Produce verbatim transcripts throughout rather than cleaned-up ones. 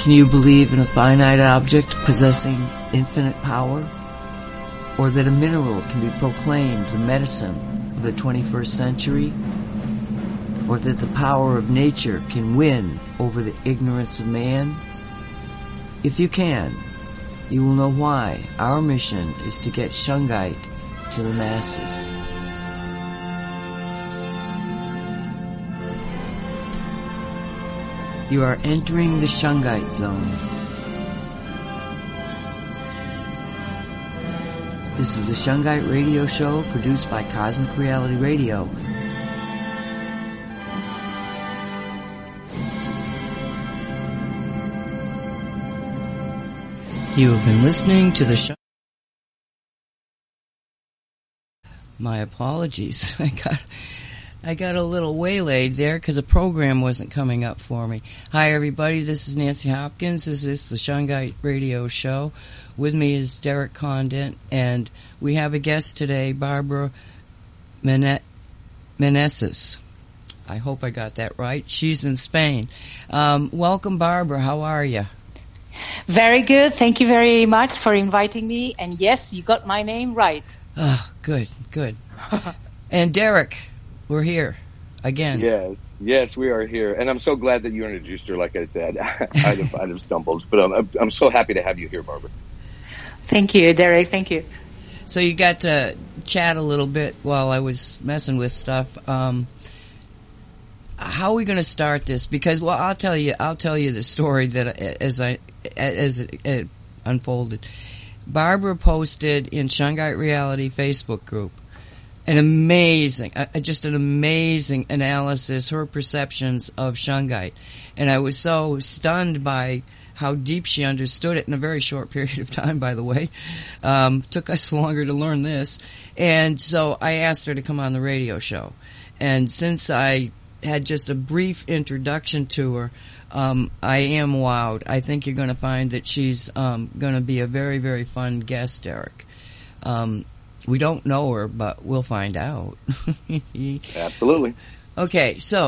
Can you believe in a finite object possessing infinite power? Or that a mineral can be proclaimed the medicine of the twenty-first century? Or that the power of nature can win over the ignorance of man? If you can, you will know why our mission is to get Shungite to the masses. You are entering the Shungite zone. This is the Shungite Radio Show produced by Cosmic Reality Radio. You have been listening to the show. My apologies. I got I got a little waylaid there because a program wasn't coming up for me. Hi, everybody. This is Nancy Hopkins. This is the Shungite Radio Show. With me is Derek Condent, and we have a guest today, Barbara Mene- Meneses. I hope I got that right. She's in Spain. Um, welcome, Barbara. How are you? Very good. Thank you very much for inviting me. And yes, you got my name right. Oh, good, good. And Derek, we're here again. Yes, yes, we are here. And I'm so glad that you introduced her, like I said. I'd, have, I'd have stumbled. But I'm, I'm so happy to have you here, Barbara. Thank you, Derek. Thank you. So you got to chat a little bit while I was messing with stuff. Um, how are we going to start this? Because, well, I'll tell you, I'll tell you the story that as I as it, it unfolded. Barbara posted in Shungite Reality Facebook group an amazing, uh, just an amazing analysis, her perceptions of Shungite, and I was so stunned by how deep she understood it in a very short period of time, by the way. Um, took us longer to learn this. And so I asked her to come on the radio show. And since I had just a brief introduction to her, um, I am wowed. I think you're going to find that she's um, going to be a very, very fun guest, Derek. Um, we don't know her, but we'll find out. Absolutely. Okay, so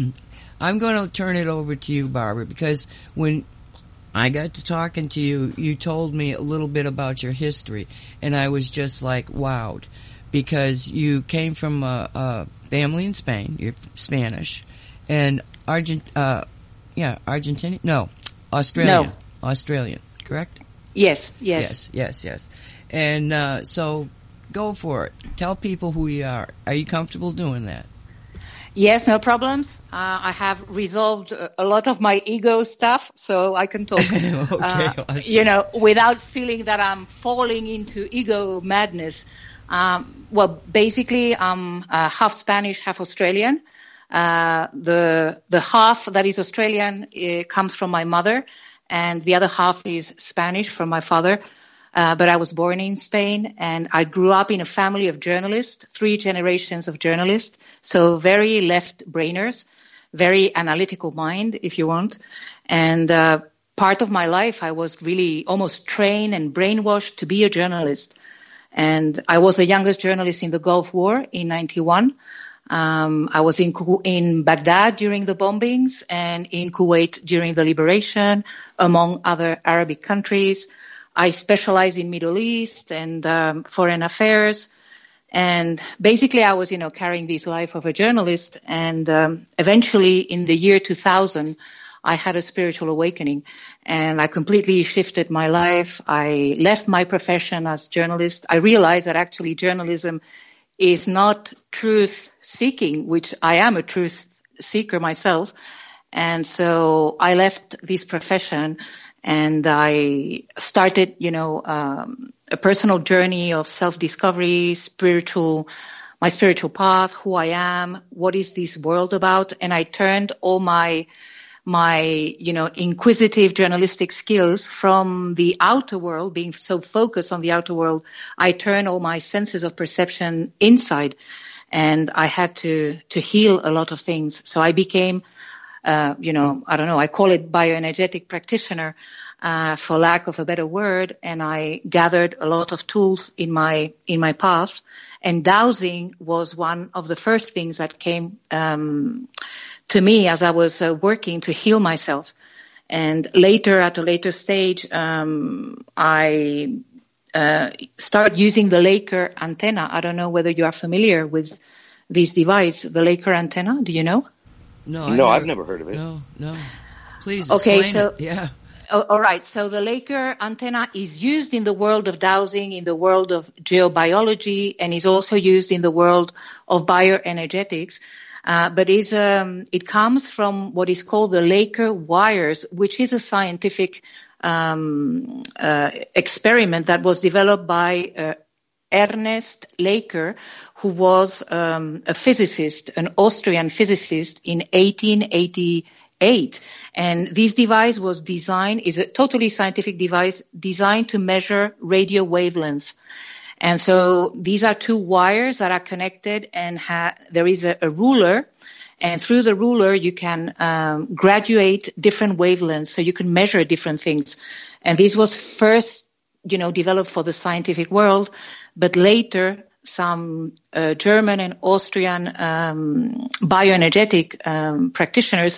I'm going to turn it over to you, Barbara, because when I got to talking to you, you told me a little bit about your history, and I was just like wowed, because you came from a, a family in Spain, you're Spanish, and Argent, uh, yeah, Argentinian? No, Australian. No. Australian, correct? Yes, yes. Yes, yes, yes. And uh, so go for it. Tell people who you are. Are you comfortable doing that? Yes, no problems. Uh, I have resolved a lot of my ego stuff, so I can talk, okay, uh, awesome. you know, without feeling that I'm falling into ego madness. Um, well, basically, I'm uh, half Spanish, half Australian. Uh, the the half that is Australian uh, comes from my mother, and the other half is Spanish from my father. Uh, but I was born in Spain, and I grew up in a family of journalists, three generations of journalists, so very left-brainers, very analytical mind, if you want. And uh, part of my life, I was really almost trained and brainwashed to be a journalist. And I was the youngest journalist in the Gulf War in ninety-one. Um, I was in in Baghdad during the bombings and in Kuwait during the liberation, among other Arabic countries. I specialize in Middle East and um, foreign affairs. And basically I was, you know, carrying this life of a journalist. And um, eventually in the year two thousand, I had a spiritual awakening and I completely shifted my life. I left my profession as journalist. I realized that actually journalism is not truth seeking, which I am a truth seeker myself. And so I left this profession and I started, you know, um, a personal journey of self-discovery, spiritual, my spiritual path, who I am, what is this world about? And I turned all my, my, you know, inquisitive journalistic skills from the outer world, being so focused on the outer world. I turned all my senses of perception inside, and I had to, to heal a lot of things. So I became Uh, you know, I don't know, I call it bioenergetic practitioner, uh, for lack of a better word. And I gathered a lot of tools in my, in my path. And dowsing was one of the first things that came, um, to me as I was uh, working to heal myself. And later, at a later stage, um, I uh, started using the Laker antenna. I don't know whether you are familiar with this device, the Laker antenna. Do you know? No, no, I've I've never heard of it. No, no. Please okay, explain so, it. Yeah. All right. So the Laker antenna is used in the world of dowsing, in the world of geobiology, and is also used in the world of bioenergetics. Uh, but is um, it comes from what is called the Laker wires, which is a scientific um, uh, experiment that was developed by uh, Ernest Laker, who was um, a physicist, an Austrian physicist in eighteen eighty-eight. And this device was designed, is a totally scientific device designed to measure radio wavelengths. And so these are two wires that are connected, and ha- there is a, a ruler, and through the ruler you can um, graduate different wavelengths, so you can measure different things. And this was first, you know, developed for the scientific world, but later some uh, German and Austrian um, bioenergetic um, practitioners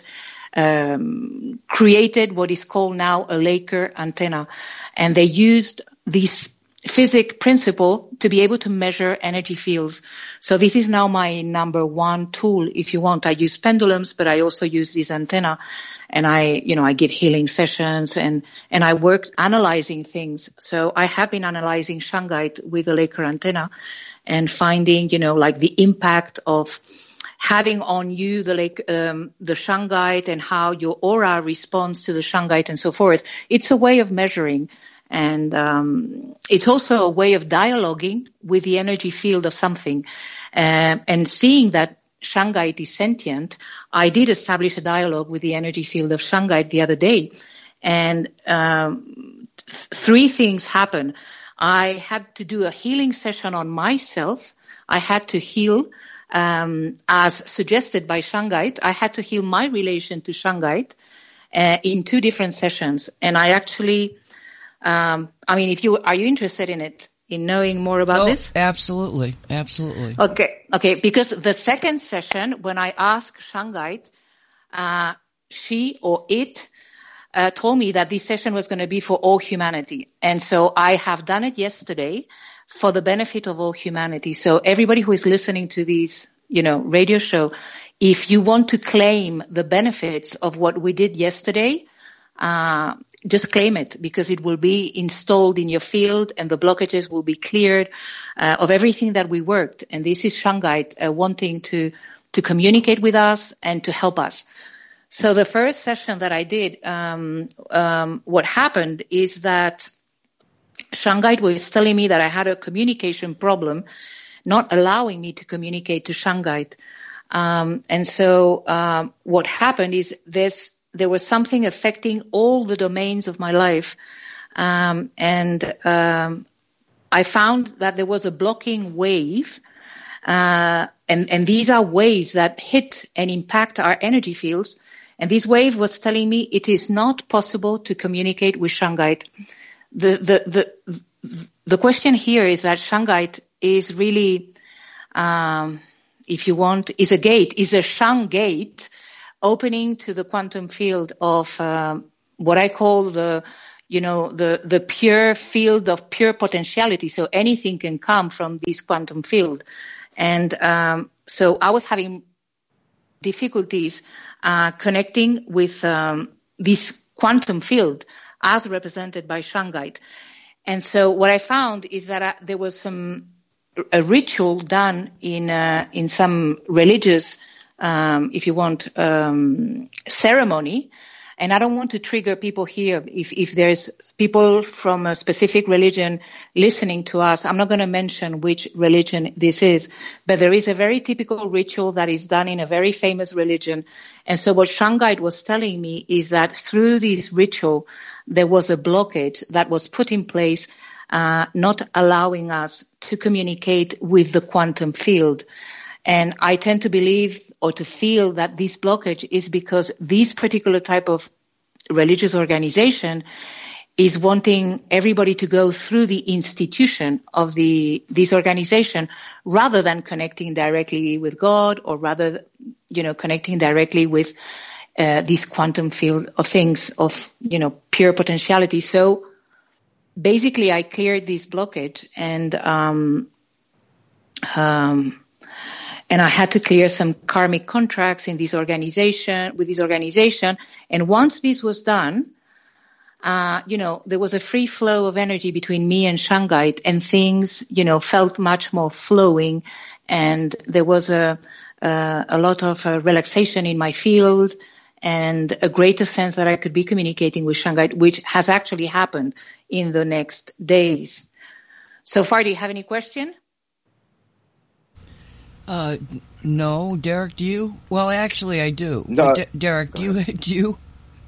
um, created what is called now a Laker antenna, and they used this physics principle to be able to measure energy fields. So this is now my number one tool, if you want. I use pendulums, but I also use this antenna, and I, you know, I give healing sessions, and, and I work analyzing things. So I have been analyzing Shungite with the Laker antenna and finding, you know, like the impact of having on you the like um, the Shungite and how your aura responds to the Shungite and so forth. It's a way of measuring. And um, it's also a way of dialoguing with the energy field of something. Um, and seeing that Shungite is sentient, I did establish a dialogue with the energy field of Shungite the other day. And um, th- three things happened. I had to do a healing session on myself. I had to heal, um, as suggested by Shungite. I had to heal my relation to Shungite uh, in two different sessions. And I actually... Um, I mean, if you are you interested in it, in knowing more about oh, this? Absolutely, absolutely. Okay, okay. Because the second session, when I asked Shungite, uh, she or it uh, told me that this session was going to be for all humanity, and so I have done it yesterday for the benefit of all humanity. So everybody who is listening to this, you know, radio show, if you want to claim the benefits of what we did yesterday, uh, just claim it, because it will be installed in your field and the blockages will be cleared uh, of everything that we worked. And this is Shungite uh, wanting to, to communicate with us and to help us. So the first session that I did, um, um, what happened is that Shungite was telling me that I had a communication problem, not allowing me to communicate to Shungite. Um, and so um, what happened is this. There was something affecting all the domains of my life. Um, and um, I found that there was a blocking wave. Uh, and, and these are waves that hit and impact our energy fields. And this wave was telling me it is not possible to communicate with Shungite. The, the, the, the question here is that Shungite is really, um, if you want, is a gate, is a Shung gate, opening to the quantum field of um, what I call the, you know, the, the pure field of pure potentiality. So anything can come from this quantum field. And um, so I was having difficulties uh, connecting with um, this quantum field as represented by Shungite. And so what I found is that I, there was some a ritual done in uh, in some religious Um, if you want, um, ceremony. And I don't want to trigger people here. If, if there's people from a specific religion listening to us, I'm not going to mention which religion this is, but there is a very typical ritual that is done in a very famous religion. And so what Shungite was telling me is that through this ritual, there was a blockage that was put in place, uh, not allowing us to communicate with the quantum field. And I tend to believe or to feel that this blockage is because this particular type of religious organization is wanting everybody to go through the institution of the this organization rather than connecting directly with God, or rather, you know, connecting directly with uh, this quantum field of things, of, you know, pure potentiality. So basically I cleared this blockage, and, um, um, and I had to clear some karmic contracts in this organization, with this organization. And once this was done, uh, you know, there was a free flow of energy between me and Shungite, and things, you know, felt much more flowing. And there was a, uh, a lot of uh, relaxation in my field, and a greater sense that I could be communicating with Shungite, which has actually happened in the next days. So far, do you have any question? Uh, no, Derek, do you? Well, actually, I do. No, D- Derek, do you? Do you?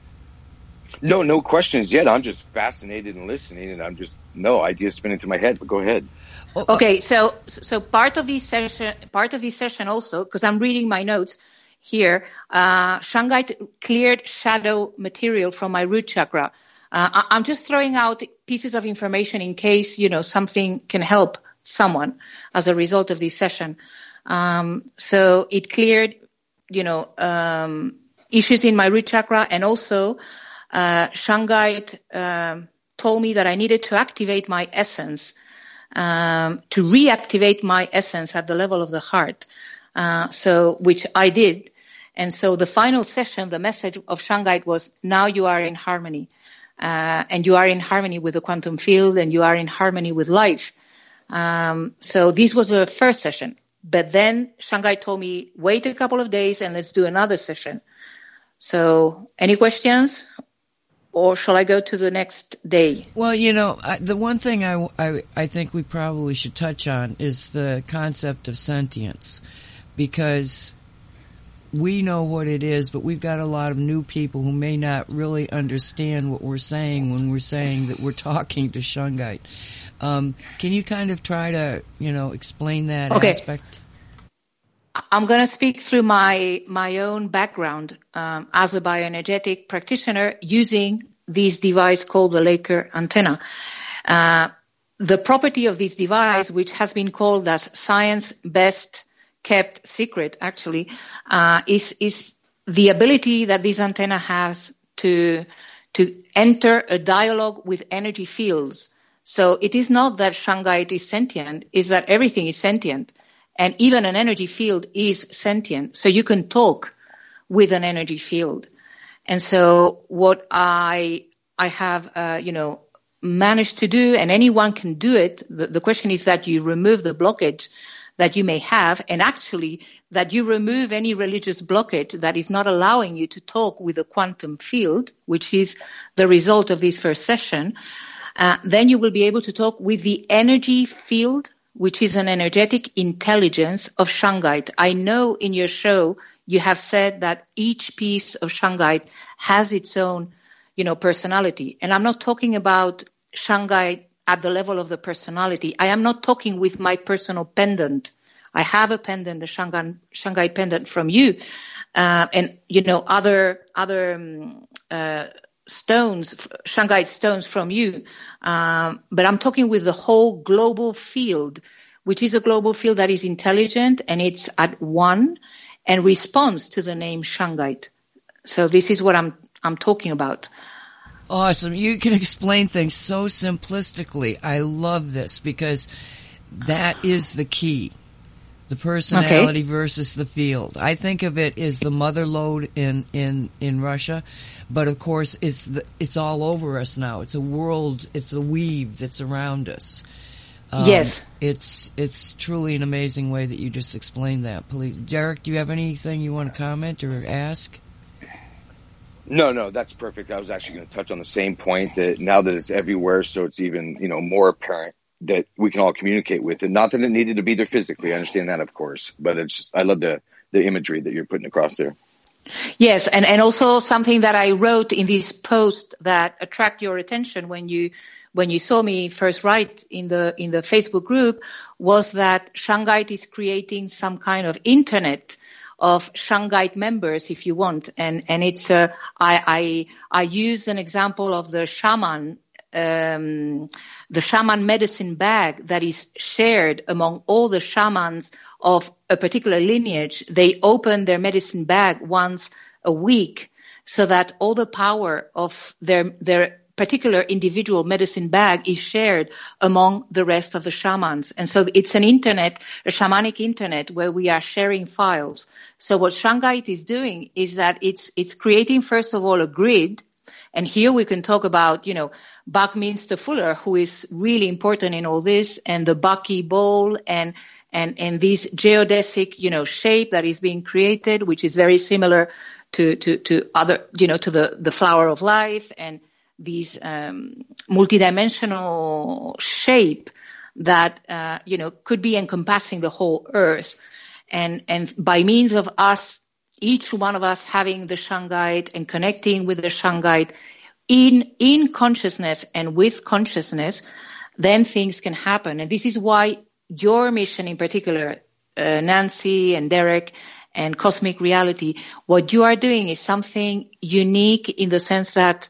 No, no questions yet. I'm just fascinated and listening, and I'm just no ideas spinning through my head. But go ahead. Okay, so so part of this session, part of this session also, because I'm reading my notes here, uh, Shungite cleared shadow material from my root chakra. Uh, I, I'm just throwing out pieces of information in case, you know, something can help someone as a result of this session. Um, so it cleared, you know, um, issues in my root chakra, and also uh, Shungite um, told me that I needed to activate my essence, um, to reactivate my essence at the level of the heart. Uh, so, which I did. And so the final session, the message of Shungite was, now you are in harmony, uh, and you are in harmony with the quantum field, and you are in harmony with life. Um, so this was the first session. But then Shungite told me, wait a couple of days and let's do another session. So any questions? Or shall I go to the next day? Well, you know, I, the one thing I, I, I think we probably should touch on is the concept of sentience, because we know what it is, but we've got a lot of new people who may not really understand what we're saying when we're saying that we're talking to Shungite. Um, can you kind of try to, you know, explain that okay. aspect? I'm going to speak through my my own background um, as a bioenergetic practitioner using this device called the Laker antenna. Uh, the property of this device, which has been called as science best kept secret, actually, uh, is is the ability that this antenna has to to enter a dialogue with energy fields. So it is not that Shungite is sentient, it's that everything is sentient. And even an energy field is sentient. So you can talk with an energy field. And so what I I have, uh, you know, managed to do, and anyone can do it, the, the question is that you remove the blockage that you may have, and actually that you remove any religious blockage that is not allowing you to talk with a quantum field, which is the result of this first session. Uh, then you will be able to talk with the energy field, which is an energetic intelligence of Shungite. I know in your show you have said that each piece of Shungite has its own, you know, personality. And I'm not talking about Shungite at the level of the personality. I am not talking with my personal pendant. I have a pendant, a Shungite, Shungite pendant from you, uh, and, you know, other other um, uh stones, Shungite stones from you. Um, but I'm talking with the whole global field, which is a global field that is intelligent, and it's at one and responds to the name Shungite. So this is what I'm I'm talking about. Awesome. You can explain things so simplistically. I love this, because that is the key. The personality okay. versus the field. I think of it as the mother lode in, in, in Russia, but of course it's the, it's all over us now. It's a world, it's a weave that's around us. Um, yes. It's, it's truly an amazing way that you just explained that. Please, Derek, do you have anything you want to comment or ask? No, no, that's perfect. I was actually going to touch on the same point, that now that it's everywhere, so it's even, you know, more apparent that we can all communicate with it. Not that it needed to be there physically. I understand that, of course, but it's just, I love the, the imagery that you're putting across there. Yes. And, and also something that I wrote in this post that attract your attention when you, when you saw me first write in the, in the Facebook group, was that Shungite is creating some kind of internet of Shungite members, if you want. And, and it's, uh, I, I, I use an example of the shaman, um, the shaman medicine bag that is shared among all the shamans of a particular lineage. They open their medicine bag once a week so that all the power of their their particular individual medicine bag is shared among the rest of the shamans. And so it's an internet, a shamanic internet, where we are sharing files. So what Shungite is doing is that it's it's creating, first of all, a grid. And here we can talk about, you know, Buckminster Fuller, who is really important in all this, and the Bucky bowl, and and and this geodesic, you know, shape that is being created, which is very similar to to to other, you know, to the the flower of life, and these um, multidimensional shape that uh, you know could be encompassing the whole earth, and and by means of us, each one of us having the Shungite and connecting with the Shungite in in consciousness and with consciousness, then things can happen. And this is why your mission in particular, uh, Nancy and Derek and Cosmic Reality, what you are doing is something unique in the sense that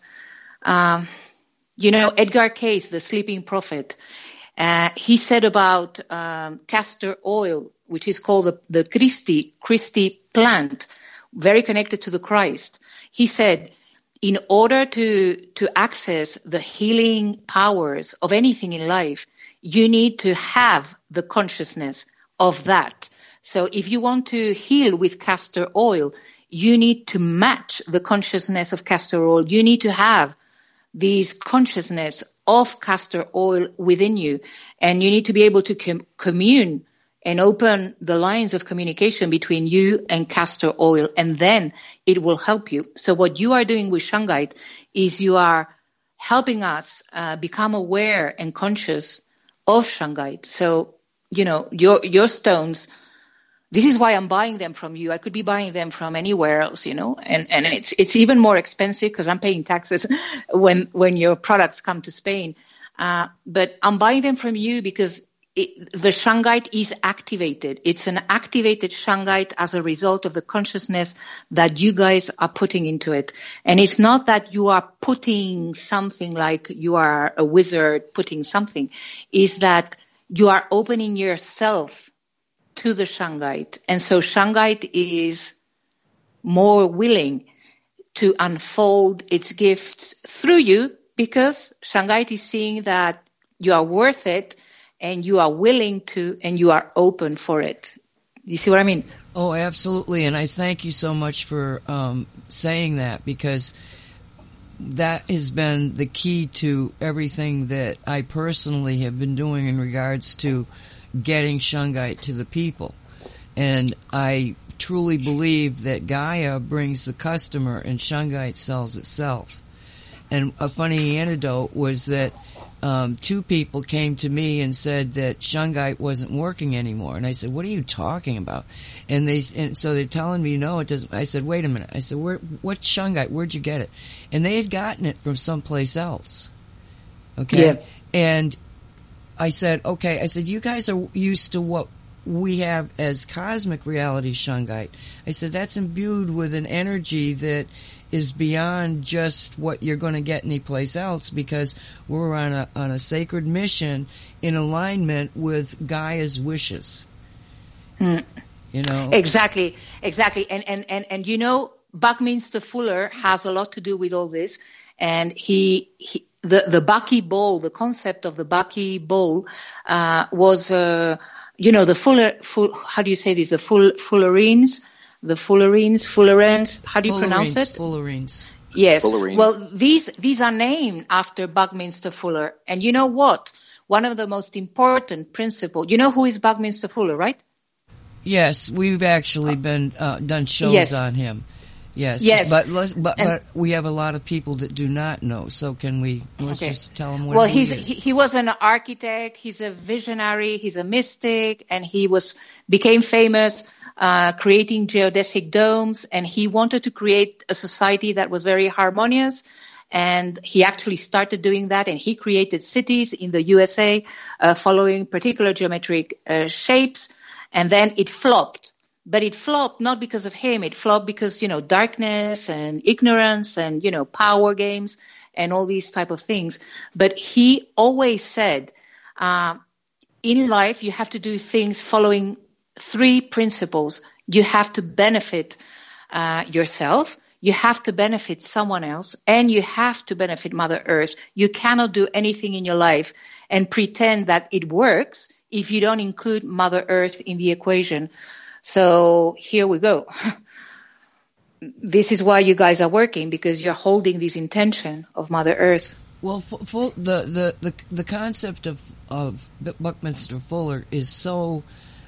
Um, you know, Edgar Cayce, the sleeping prophet, uh, he said about um, castor oil, which is called the, the Christi, Christi plant, very connected to the Christ. He said, in order to, to access the healing powers of anything in life, you need to have the consciousness of that. So if you want to heal with castor oil, you need to match the consciousness of castor oil. You need to have this consciousness of castor oil within you, and you need to be able to com- commune and open the lines of communication between you and castor oil, and then it will help you. So what you are doing with Shungite is you are helping us uh, become aware and conscious of Shungite. So, you know, your your stones, this is why I'm buying them from you. I could be buying them from anywhere else, you know, and, and it's it's even more expensive because I'm paying taxes when when your products come to Spain. Uh, but I'm buying them from you because it, the Shungite is activated. It's an activated Shungite as a result of the consciousness that you guys are putting into it. And it's not that you are putting something like you are a wizard putting something. It's that you are opening yourself to the Shungite. And so Shungite is more willing to unfold its gifts through you because Shungite is seeing that you are worth it and you are willing to and you are open for it. You see what I mean? Oh, absolutely. And I thank you so much for um, saying that, because that has been the key to everything that I personally have been doing in regards to getting Shungite to the people. And I truly believe that Gaia brings the customer and Shungite sells itself. And a funny anecdote was that um, two people came to me and said that Shungite wasn't working anymore. And I said, what are you talking about? And they and so they're telling me, no, it doesn't. I said, wait a minute. I said, Where, what's Shungite? Where'd you get it? And they had gotten it from someplace else. Okay? Yeah. And I said, okay, I said, you guys are used to what we have as cosmic reality Shungite. I said, that's imbued with an energy that is beyond just what you're going to get anyplace else, because we're on a, on a sacred mission in alignment with Gaia's wishes. Mm. You know? Exactly, exactly. And, and, and, and you know, Buckminster Fuller has a lot to do with all this. And he, he The, the Bucky bowl, the concept of the Bucky bowl, uh, was, uh, you know, the Fuller, full, how do you say this? The full, Fullerines, the Fullerines, Fullerens, how do you Fullerines, pronounce it? Fullerines. Yes. Fullerene. Well, these, these are named after Buckminster Fuller. And you know what? One of the most important principles, you know who is Buckminster Fuller, right? Yes, we've actually been, uh, done shows Yes. on him. Yes, Yes. but let's, but And- but we have a lot of people that do not know. So can we? Let's Okay. just tell them what Well, who he's he is. he, he was an architect. He's a visionary. He's a mystic, and he was became famous uh, creating geodesic domes. And he wanted to create a society that was very harmonious. And he actually started doing that. And he created cities in the U S A uh, following particular geometric uh, shapes. And then it flopped. But it flopped not because of him. It flopped because, you know, darkness and ignorance and, you know, power games and all these type of things. But he always said, uh, in life, you have to do things following three principles. You have to benefit uh, yourself. you have to benefit someone else, and you have to benefit Mother Earth. You cannot do anything in your life and pretend that it works if you don't include Mother Earth in the equation. So here we go. This is why you guys are working, because you're holding this intention of Mother Earth. Well, f- full, the, the, the, the concept of, of Buckminster Fuller is so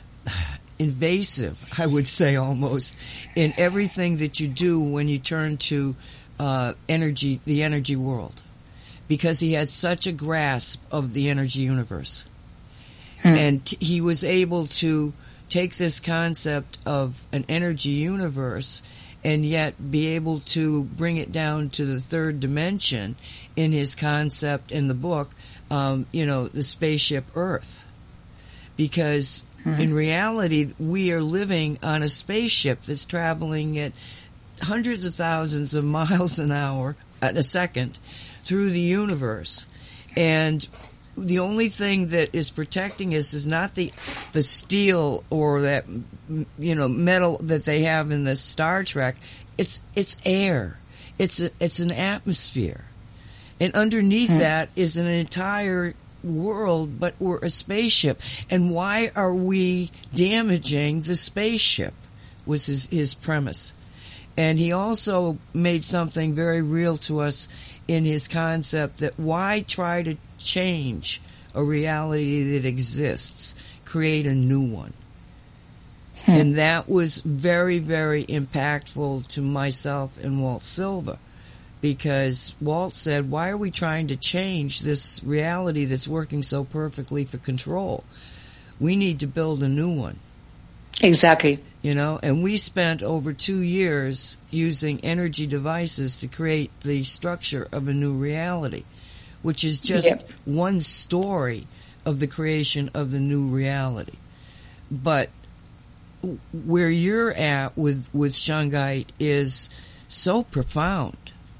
invasive, I would say, almost, in everything that you do when you turn to uh, energy, the energy world, because he had such a grasp of the energy universe. Hmm. And t- he was able to take this concept of an energy universe and yet be able to bring it down to the third dimension in his concept in the book, um, you know, the spaceship Earth. Because mm-hmm. in reality, we are living on a spaceship that's traveling at hundreds of thousands of miles an hour, at a second, through the universe. And the only thing that is protecting us is not the the steel or that, you know, metal that they have in the Star Trek. It's it's air. It's a, it's an atmosphere, and underneath hmm. that is an entire world. But we're a spaceship, and why are we damaging the spaceship? Was his his premise, and he also made something very real to us in his concept that why try to change a reality that exists, create a new one. Hmm. And that was very, very impactful to myself and Walt Silva, because Walt said, why are we trying to change this reality that's working so perfectly for control? We need to build a new one. Exactly. You know, and we spent over two years using energy devices to create the structure of a new reality, which is just yep. one story of the creation of the new reality. But where you're at with, with Shungite is so profound.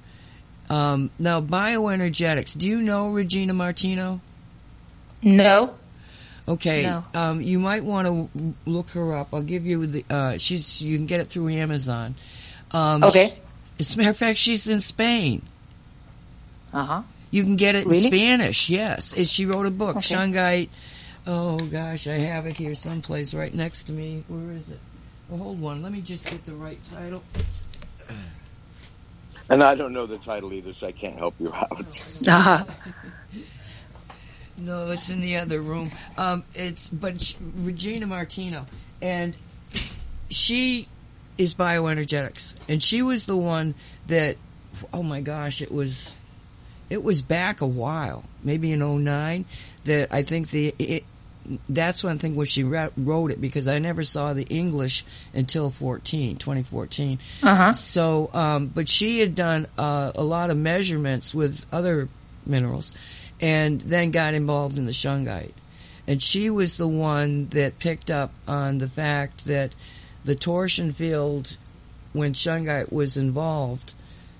Um, now, bioenergetics, do you know Regina Martino? No. Okay, no. Um, you might want to look her up. I'll give you the, uh, she's, you can get it through Amazon. Um, okay. She, as a matter of fact, she's in Spain. Uh-huh. You can get it really? in Spanish, yes. And she wrote a book, okay. Shungite. Oh, gosh, I have it here someplace right next to me. Where is it? Well, hold on. Let me just get the right title. And I don't know the title either, so I can't help you out. Uh-huh. No, it's in the other room. Um, it's but she, Regina Martino, and she is bioenergetics, and she was the one that, oh my gosh, it was, it was back a while, maybe in oh nine, that I think the it, that's when I think when she wrote it, because I never saw the English until fourteen, twenty fourteen. Uh-huh. So, um, but she had done uh, a lot of measurements with other minerals, and then got involved in the Shungite. And she was the one that picked up on the fact that the torsion field, when Shungite was involved,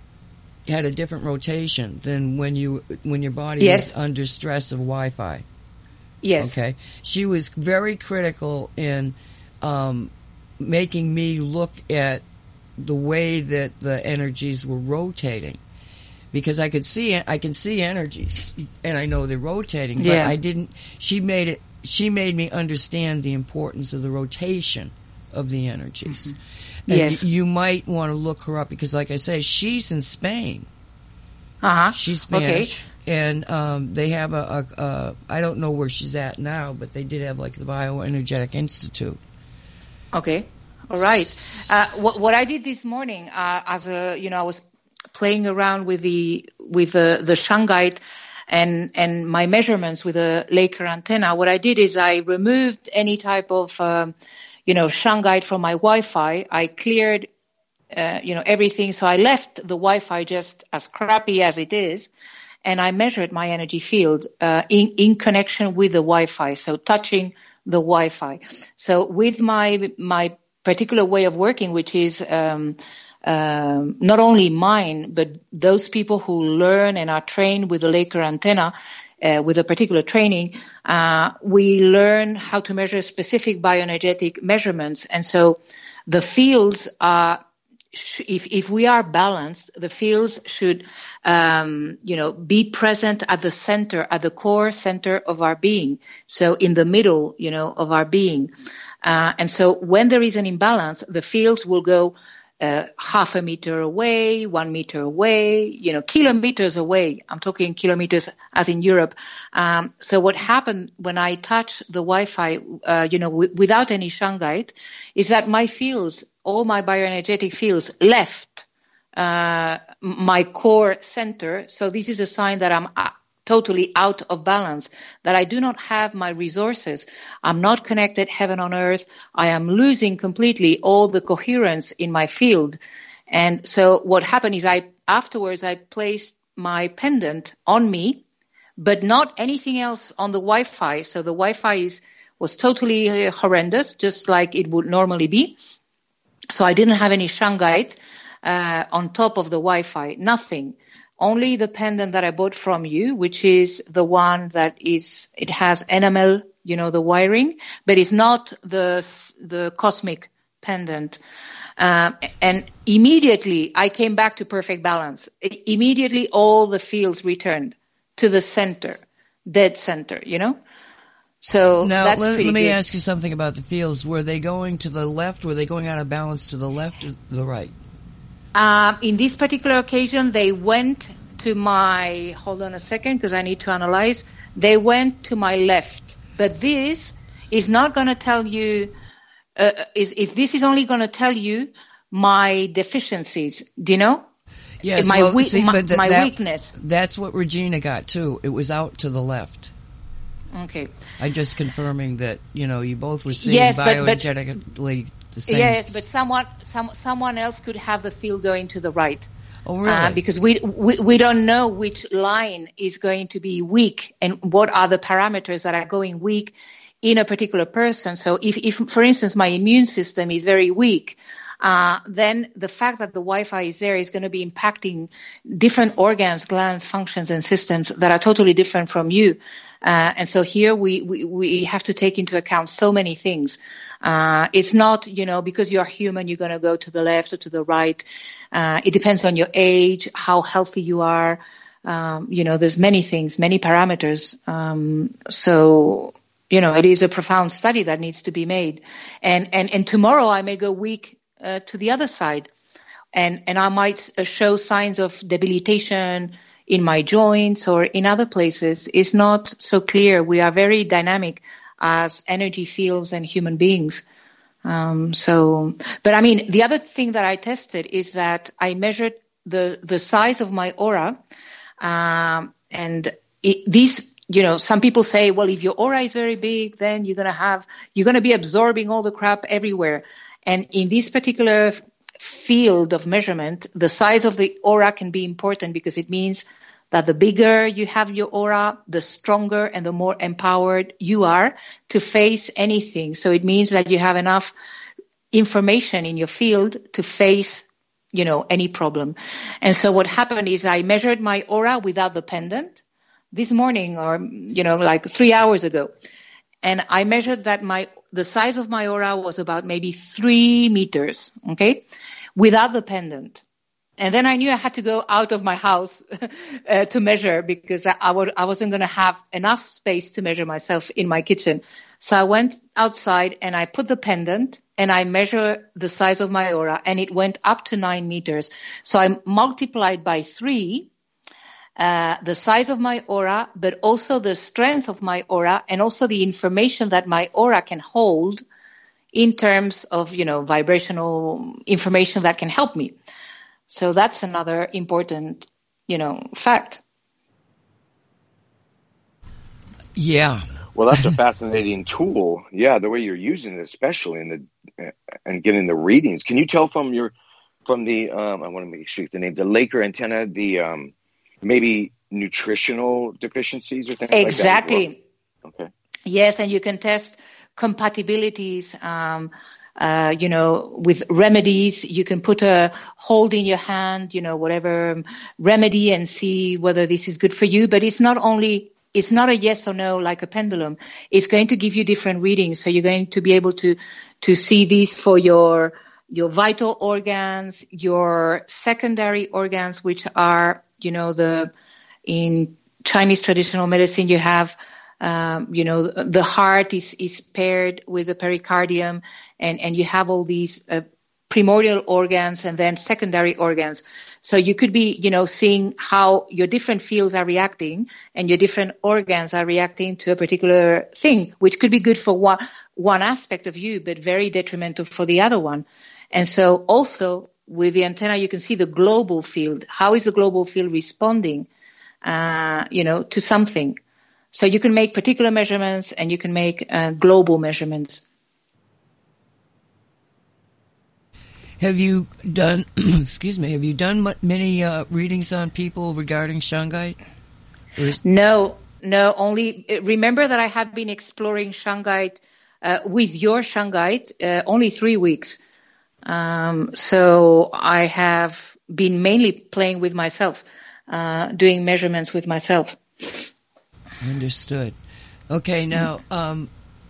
had a different rotation than when you when your body yes. was under stress of Wi-Fi. Yes. Okay. She was very critical in um, making me look at the way that the energies were rotating. Because I could see it, I can see energies, and I know they're rotating. But yeah. I didn't. She made it. She made me understand the importance of the rotation of the energies. Mm-hmm. And yes, you might want to look her up, because, like I say, she's in Spain. Uh huh. She's Spanish, okay. and um, they have a, a, a. I don't know where she's at now, but they did have like the Bioenergetic Institute. Okay. All right. Uh, what, what I did this morning, uh, as a you know, I was playing around with the with the, the Shungite and and my measurements with a Laker antenna. What I did is I removed any type of um, you know Shungite from my Wi-Fi. I cleared uh, you know everything, so I left the Wi-Fi just as crappy as it is, and I measured my energy field uh, in in connection with the Wi-Fi, so touching the Wi-Fi. So with my my particular way of working, which is um, Um, not only mine, but those people who learn and are trained with the Laker antenna, uh, with a particular training, uh, we learn how to measure specific bioenergetic measurements. And so the fields are if if we are balanced, the fields should, um, you know, be present at the center, at the core center of our being. So in the middle, you know, of our being. Uh, and so when there is an imbalance, the fields will go uh, half a meter away, one meter away, you know, kilometers away. I'm talking kilometers as in Europe. Um, so what happened when I touch the Wi-Fi, uh, you know, w- without any shungite, is that my fields, all my bioenergetic fields left uh, my core center. So this is a sign that I'm uh, totally out of balance, that I do not have my resources. I'm not connected heaven on earth. I am losing completely all the coherence in my field. And so what happened is I afterwards I placed my pendant on me, but not anything else on the Wi-Fi. So the Wi-Fi is, was totally uh, horrendous, just like it would normally be. So I didn't have any shungite uh, on top of the Wi-Fi, nothing. Only the pendant that I bought from you, which is the one that is, it has enamel, you know, the wiring, but it's not the the cosmic pendant. Um, and immediately I came back to perfect balance. It, immediately all the fields returned to the center, dead center, you know? So now, that's let, pretty let me good. ask you something about the fields. Were they going to the left? Were they going out of balance to the left or the right? Um, in this particular occasion, they went to my, hold on a second, because I need to analyze. They went to my left. But this is not going to tell you, uh, is, is this is only going to tell you my deficiencies. Do you know? Yes, my well, we- see, my, but th- my that, weakness. That's what Regina got, too. It was out to the left. Okay. I'm just confirming that, you know, you both were seeing Yes, but- but- bioenergetically the same. Yes, but someone, some, someone else could have the field going to the right. Oh, really? Uh, because we, we we don't know which line is going to be weak and what are the parameters that are going weak in a particular person. So if, if for instance, my immune system is very weak, uh, then the fact that the Wi-Fi is there is going to be impacting different organs, glands, functions, and systems that are totally different from you. Uh, and so here we, we, we have to take into account so many things. Uh, it's not, you know, because you're human, you're going to go to the left or to the right. Uh, it depends on your age, how healthy you are. Um, you know, there's many things, many parameters. Um, so, you know, it is a profound study that needs to be made. And, and, and tomorrow I may go weak, uh, to the other side. And, and I might uh, show signs of debilitation in my joints or in other places. It's not so clear. We are very dynamic as energy fields and human beings. Um, so, but I mean, the other thing that I tested is that I measured the, the size of my aura. Um, and it, these, you know, some people say, well, if your aura is very big, then you're going to have, you're going to be absorbing all the crap everywhere. And in this particular field of measurement, the size of the aura can be important because it means that the bigger you have your aura, the stronger and the more empowered you are to face anything. So it means that you have enough information in your field to face, you know, any problem. And so what happened is I measured my aura without the pendant this morning or, you know, like three hours ago. And I measured that my, the size of my aura was about maybe three meters, okay, without the pendant. And then I knew I had to go out of my house uh, to measure because I, I, would, I wasn't going to have enough space to measure myself in my kitchen. So I went outside and I put the pendant and I measured the size of my aura and it went up to nine meters. So I multiplied by three uh, the size of my aura, but also the strength of my aura and also the information that my aura can hold in terms of, you know, vibrational information that can help me. So that's another important, you know, fact. Yeah. Well, that's a fascinating tool. Yeah, the way you're using it, especially in the and getting the readings. Can you tell from your from the um, I want to make sure the name, the Laker antenna, the um, maybe nutritional deficiencies or things exactly. like that? Exactly. Okay. Yes, and you can test compatibilities. Um, Uh, you know, with remedies, you can put a hold in your hand, you know, whatever remedy and see whether this is good for you. But it's not only, it's not a yes or no like a pendulum. It's going to give you different readings. So you're going to be able to, to see these for your, your vital organs, your secondary organs, which are, you know, the, in Chinese traditional medicine, you have, um, you know, the heart is, is paired with the pericardium, and, and you have all these uh, primordial organs and then secondary organs. So you could be, you know, seeing how your different fields are reacting and your different organs are reacting to a particular thing, which could be good for one, one aspect of you, but very detrimental for the other one. And so also with the antenna, you can see the global field. How is the global field responding, uh, you know, to something? So you can make particular measurements and you can make uh, global measurements. Have you done, excuse me, have you done many uh, readings on people regarding Shungite? Is- no, no, only, remember that I have been exploring Shungite uh, with your Shungite uh, only three weeks. Um, so I have been mainly playing with myself, uh, doing measurements with myself. Understood. Okay, now, um,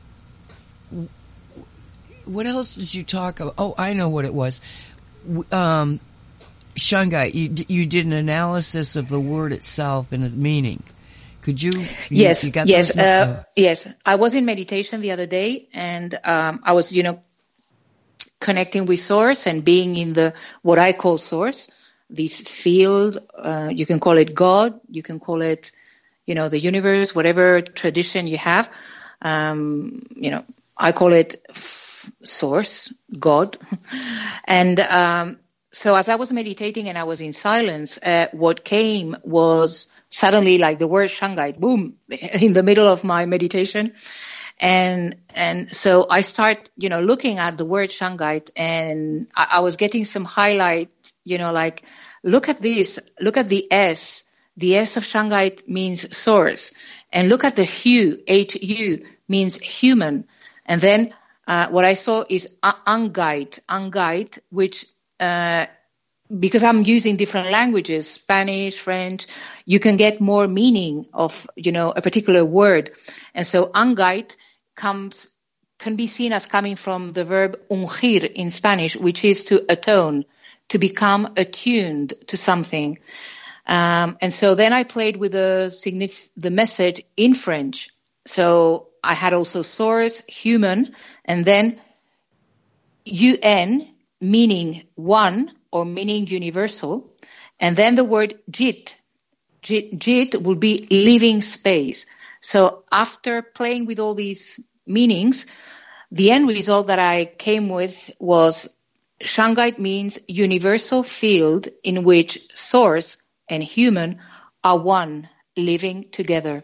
what else did you talk about? Oh, I know what it was. Um, Shungite, you, you did an analysis of the word itself and its meaning. Could you? you yes, you got yes, those? uh, yes. I was in meditation the other day, and um, I was, you know, connecting with Source and being in the what I call Source, this field. Uh, you can call it God, you can call it, you know, the universe, whatever tradition you have. Um, you know, I call it f- Source, God. And um, so as I was meditating and I was in silence, uh, what came was suddenly like the word Shungite, boom, in the middle of my meditation. And and so I start, you know, looking at the word Shungite, and I, I was getting some highlight, you know, like, look at this, look at the S. The S of Shungite means source. And look at the Hu, H U, means human. And then uh, what I saw is Ungite, Ungite, which, uh, because I'm using different languages, Spanish, French, you can get more meaning of, you know, a particular word. And so Ungite comes, can be seen as coming from the verb ungir in Spanish, which is to atone, to become attuned to something. Um, and so then I played with the signif- the message in French. So I had also source, human, and then U N, meaning one or meaning universal. And then the word jit. Jit, jit will be living space. So after playing with all these meanings, the end result that I came with was Shungite means universal field in which source and human are one, living together.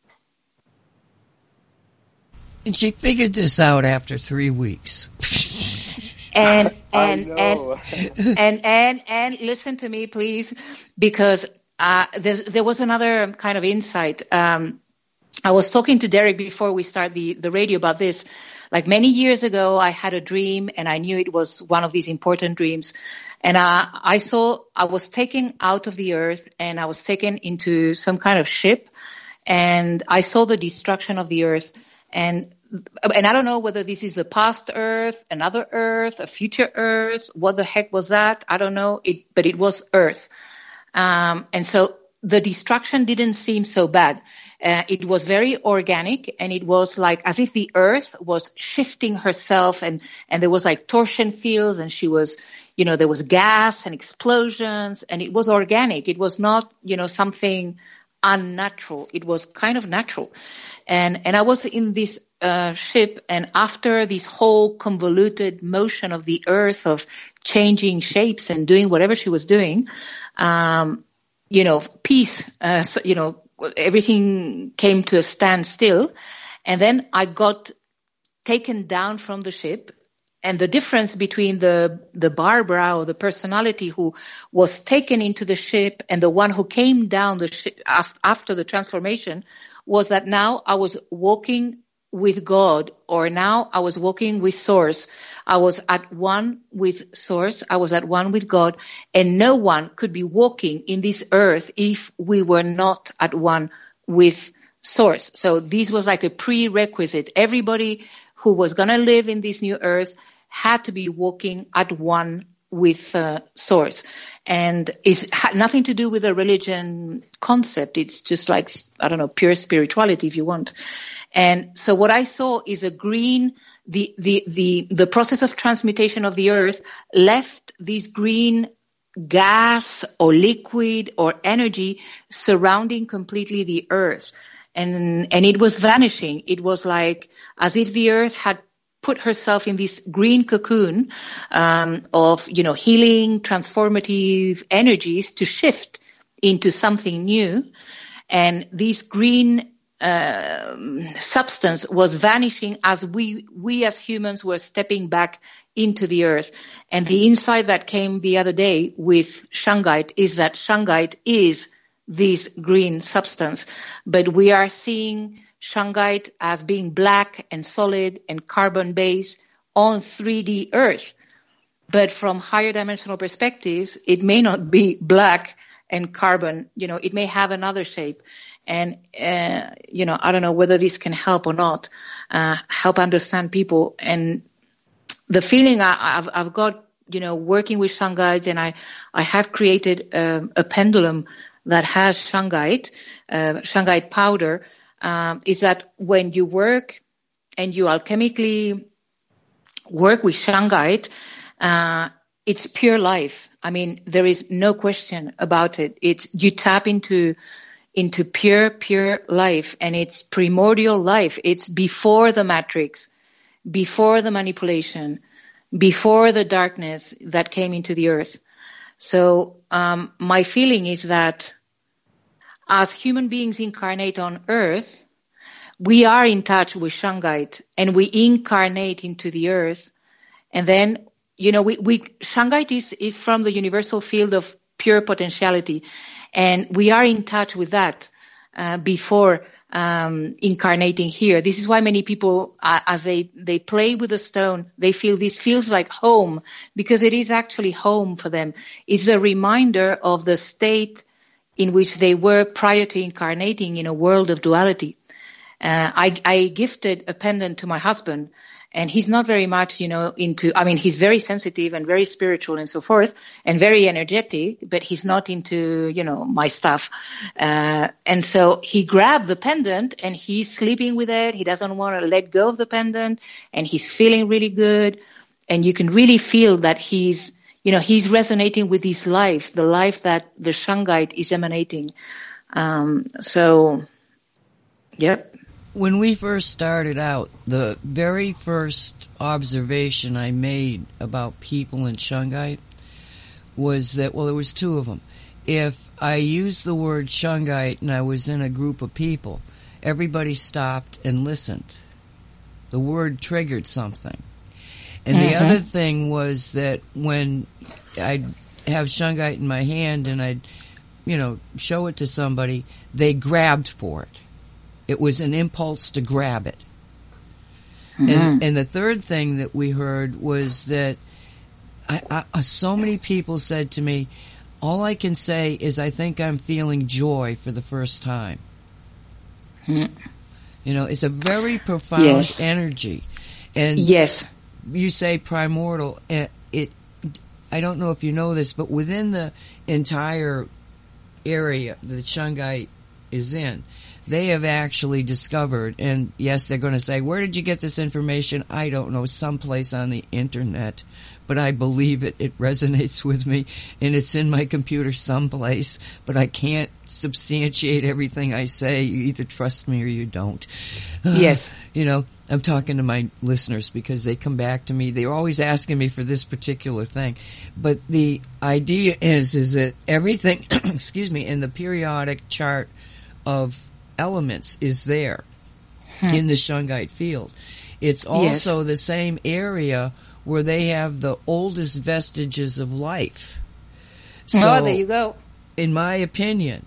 And she figured this out after three weeks. and and and, and and and listen to me, please, because uh, there, there was another kind of insight. Um, I was talking to Derek before we start the, the radio about this. Like many years ago, I had a dream, and I knew it was one of these important dreams. And uh, I saw I was taken out of the earth, and I was taken into some kind of ship, and I saw the destruction of the earth. And and I don't know whether this is the past earth, another earth, a future earth. What the heck was that? I don't know. It, but it was earth. Um, and so the destruction didn't seem so bad. Uh, it was very organic, and it was like as if the earth was shifting herself, and, and there was like torsion fields, and she was, you know, there was gas and explosions, and it was organic. It was not, you know, something unnatural. It was kind of natural. And, and I was in this uh, ship, and after this whole convoluted motion of the earth of changing shapes and doing whatever she was doing, um, you know, peace, uh, so, you know, everything came to a standstill. And then I got taken down from the ship. And the difference between the, the Barbara, or the personality who was taken into the ship, and the one who came down the ship after the transformation, was that now I was walking with God, or now I was walking with Source. I was at one with Source. I was at one with God, and no one could be walking in this earth if we were not at one with Source. So this was like a prerequisite. Everybody who was going to live in this new earth had to be walking at one with uh, Source. And it had nothing to do with a religion concept. It's just like, I don't know, pure spirituality, if you want. And so what I saw is a green, the, the, the, the process of transmutation of the earth left these green gas or liquid or energy surrounding completely the earth. And, and it was vanishing. It was like as if the earth had put herself in this green cocoon um, of, you know, healing, transformative energies to shift into something new. And this green uh, substance was vanishing as we, we as humans were stepping back into the earth. And the insight that came the other day with shungite is that shungite is this green substance, but we are seeing shungite as being black and solid and carbon-based on three D Earth. But from higher dimensional perspectives, it may not be black and carbon. You know, it may have another shape. And, uh, you know, I don't know whether this can help or not, uh, help understand people. And the feeling I, I've, I've got, you know, working with shungite, and I, I have created um, a pendulum that has shungite, uh, shungite powder, Um, is that when you work and you alchemically work with shungite, uh, it's pure life. I mean, there is no question about it. It's you tap into into pure, pure life, and it's primordial life. It's before the matrix, before the manipulation, before the darkness that came into the earth. So um, my feeling is that as human beings incarnate on Earth, we are in touch with shungite, and we incarnate into the Earth. And then, you know, we, we shungite is, is from the universal field of pure potentiality, and we are in touch with that uh, before um, incarnating here. This is why many people, uh, as they, they play with the stone, they feel this feels like home, because it is actually home for them. It's a reminder of the state in which they were prior to incarnating in a world of duality. Uh, I, I gifted a pendant to my husband, and he's not very much, you know, into, I mean, he's very sensitive and very spiritual and so forth, and very energetic, but he's not into, you know, my stuff. Uh, and so he grabbed the pendant, and he's sleeping with it. He doesn't want to let go of the pendant, and he's feeling really good. And you can really feel that he's, you know, he's resonating with his life, the life that the shungite is emanating. Um, so, yep. When we first started out, the very first observation I made about people in shungite was that, well, there was two of them. If I used the word shungite and I was in a group of people, everybody stopped and listened. The word triggered something. And the mm-hmm. other thing was that when I'd have shungite in my hand and I'd, you know, show it to somebody, they grabbed for it. It was an impulse to grab it. Mm-hmm. And, and the third thing that we heard was that I, I, so many people said to me, all I can say is I think I'm feeling joy for the first time. Mm-hmm. You know, it's a very profound yes. energy. And yes. You say primordial. It, it, I don't know if you know this, but within the entire area that shungite is in, they have actually discovered, and yes, they're going to say, where did you get this information? I don't know, someplace on the internet, but I believe it. It resonates with me, and it's in my computer someplace, but I can't substantiate everything I say. You either trust me or you don't. Yes. You know, I'm talking to my listeners because they come back to me. They're always asking me for this particular thing. But the idea is, is that everything, excuse me, in the periodic chart of elements is there hmm. in the shungite field. It's also yes. the same area where they have the oldest vestiges of life. So, oh, there you go. In my opinion,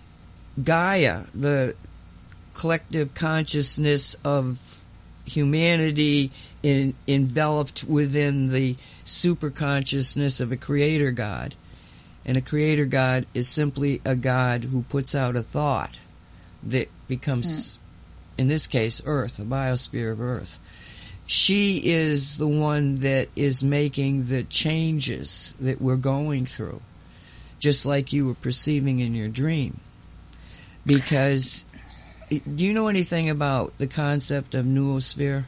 Gaia, the collective consciousness of humanity in, enveloped within the super consciousness of a creator God. And a creator God is simply a God who puts out a thought that becomes, mm. in this case, Earth, a biosphere of Earth. she is the one that is making the changes that we're going through, just like you were perceiving in your dream. Because, do you know anything about the concept of noosphere?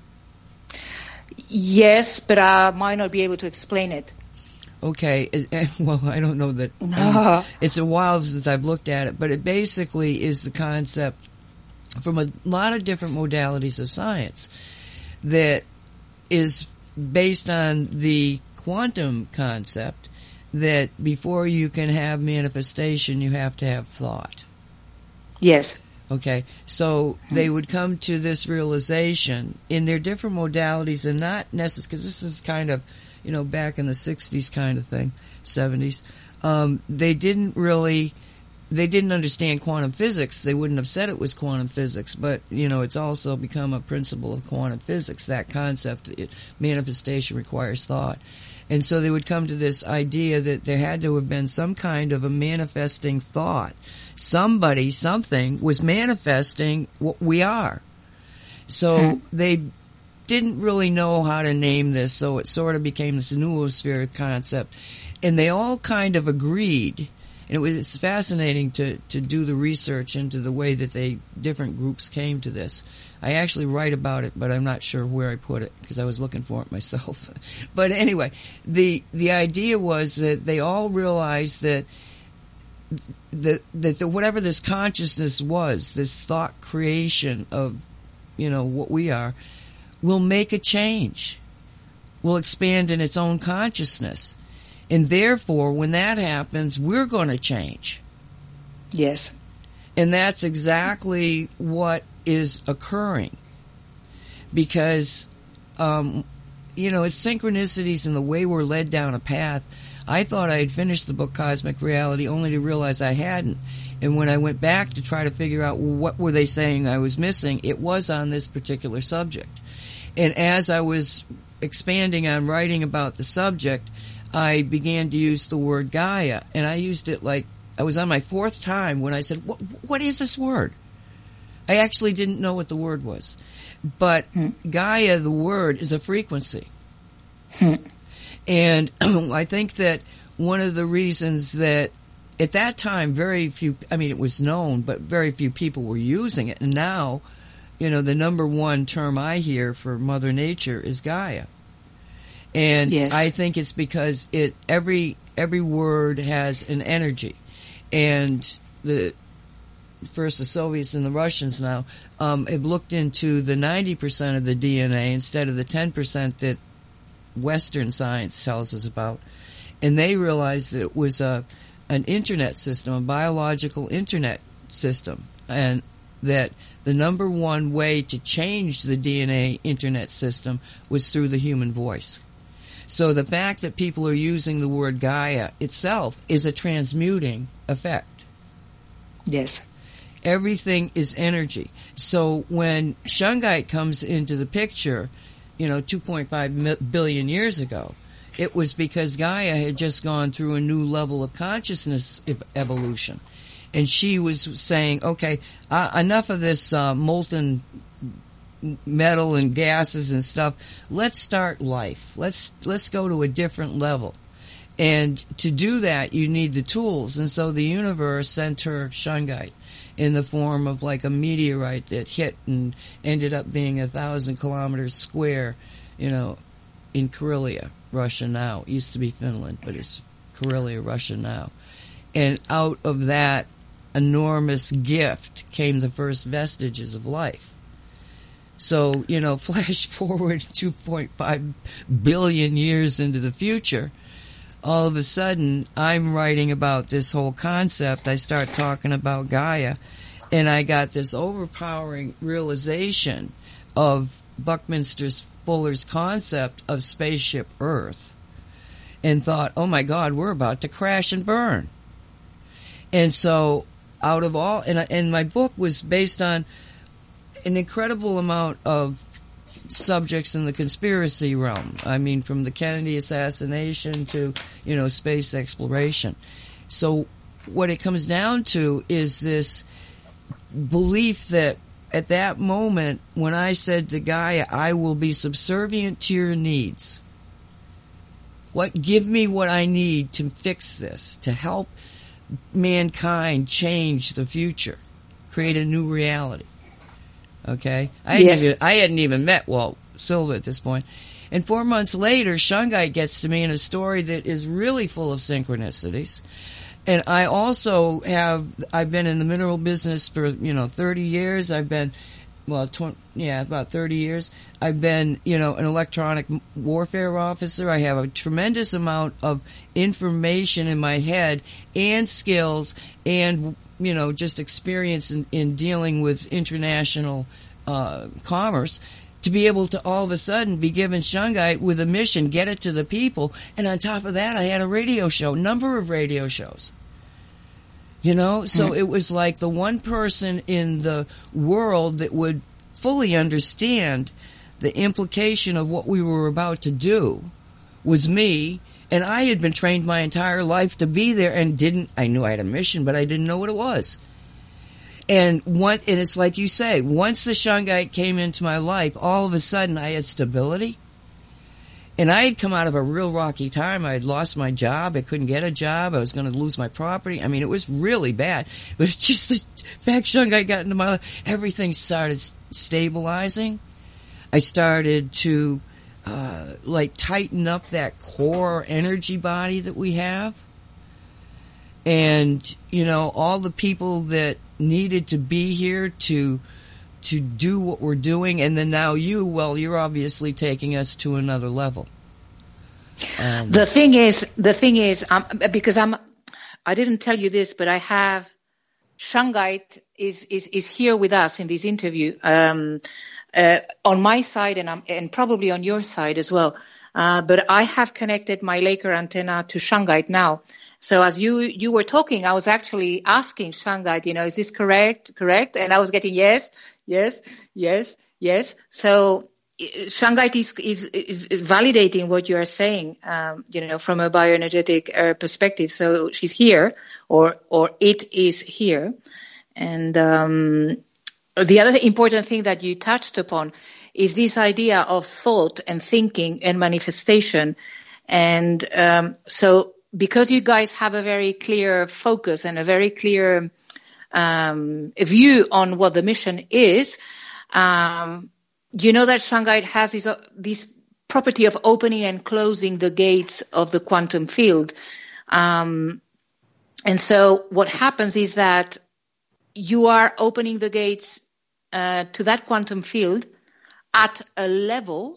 Yes, but I might not be able to explain it. Okay, well, I don't know that. No. I mean, it's a while since I've looked at it, but it basically is the concept from a lot of different modalities of science that is based on the quantum concept that before you can have manifestation, you have to have thought. Yes. Okay, so they would come to this realization in their different modalities, and not necessarily, because this is kind of, you know, back in the sixties kind of thing, seventies. Um, they didn't really, they didn't understand quantum physics. They wouldn't have said it was quantum physics, but, you know, it's also become a principle of quantum physics, that concept, it, manifestation requires thought. And so they would come to this idea that there had to have been some kind of a manifesting thought. Somebody, something, was manifesting what we are. So they didn't really know how to name this, so it sort of became this noosphere concept. And they all kind of agreed, and it was it's fascinating to, to do the research into the way that they different groups came to this. I actually write about it, but I'm not sure where I put it because I was looking for it myself. But anyway, the the idea was that they all realized that that that the, whatever this consciousness was, this thought creation of, you know, what we are, will make a change, will expand in its own consciousness. And therefore, when that happens, we're going to change. Yes. And that's exactly what is occurring. Because, um, you know, it's synchronicities in the way we're led down a path. I thought I had finished the book Cosmic Reality, only to realize I hadn't. And when I went back to try to figure out, well, what were they saying I was missing, it was on this particular subject. And as I was expanding on writing about the subject, I began to use the word Gaia. And I used it like, I was on my fourth time when I said, what, what is this word? I actually didn't know what the word was. But hmm. Gaia, the word, is a frequency. Hmm. And I think that one of the reasons that at that time very few, I mean, it was known, but very few people were using it. And now, you know, the number one term I hear for Mother Nature is Gaia. And yes. I think it's because it every every word has an energy. And the first the Soviets and the Russians now um, have looked into the ninety percent of the D N A instead of the ten percent that Western science tells us about. And they realized that it was a an internet system, a biological internet system, and that the number one way to change the D N A internet system was through the human voice. So the fact that people are using the word Gaia itself is a transmuting effect. Yes. Everything is energy. So when Shungite comes into the picture, you know, two point five billion years ago, it was because Gaia had just gone through a new level of consciousness evolution. And she was saying, okay, uh, enough of this uh, molten metal and gases and stuff. Let's start life. Let's let's go to a different level. And to do that, you need the tools. And so the universe sent her Shungite in the form of like a meteorite that hit and ended up being a thousand kilometers square, you know, in Karelia, Russia now. It used to be Finland, but it's Karelia, Russia now. And out of that enormous gift came the first vestiges of life. So, you know, flash forward two point five billion years into the future, all of a sudden, I'm writing about this whole concept. I start talking about Gaia, and I got this overpowering realization of Buckminster Fuller's concept of spaceship Earth, and thought, oh my God, we're about to crash and burn. And so, out of all, and, and my book was based on an incredible amount of subjects in the conspiracy realm. I mean, from the Kennedy assassination to, you know, space exploration. So what it comes down to is this belief that at that moment, when I said to Gaia, I will be subservient to your needs. What, give me what I need to fix this, to help mankind change the future, create a new reality. Okay? I hadn't, Yes. even, I hadn't even met Walt Silva at this point. And four months later, Shungite gets to me in a story that is really full of synchronicities. And I also have, I've been in the mineral business for, you know, thirty years. I've been, well, twenty, yeah, about thirty years. I've been, you know, an electronic warfare officer. I have a tremendous amount of information in my head and skills and, you know, just experience in, in dealing with international uh, commerce to be able to all of a sudden be given Shungite with a mission, get it to the people. And on top of that, I had a radio show, number of radio shows. You know, so mm-hmm. It was like the one person in the world that would fully understand the implication of what we were about to do was me. And I had been trained my entire life to be there and didn't, I knew I had a mission, but I didn't know what it was. And one, and it's like you say, once the Shungite came into my life, all of a sudden I had stability. And I had come out of a real rocky time. I had lost my job. I couldn't get a job. I was going to lose my property. I mean, it was really bad. It was just the fact Shungite got into my life. Everything started stabilizing. I started to, uh, like tighten up that core energy body that we have. And, you know, all the people that needed to be here to to do what we're doing, and then now you, well, you're obviously taking us to another level. Um, the thing is, the thing is, um, because I'm, I didn't tell you this, but I have, Shungite is is is here with us in this interview, um, uh, on my side and um, and probably on your side as well. Uh, but I have connected my Laker antenna to Shungite now. So as you, you were talking, I was actually asking Shungite, you know, is this correct, correct? And I was getting yes, yes, yes, yes. So Shungite is, is, is validating what you are saying, um, you know, from a bioenergetic uh, perspective. So she's here, or, or it is here. And um, the other important thing that you touched upon is this idea of thought and thinking and manifestation. And um, so because you guys have a very clear focus and a very clear um, view on what the mission is, um, you know that Shungite has this, uh, this property of opening and closing the gates of the quantum field. Um, and so what happens is that you are opening the gates uh, to that quantum field at a level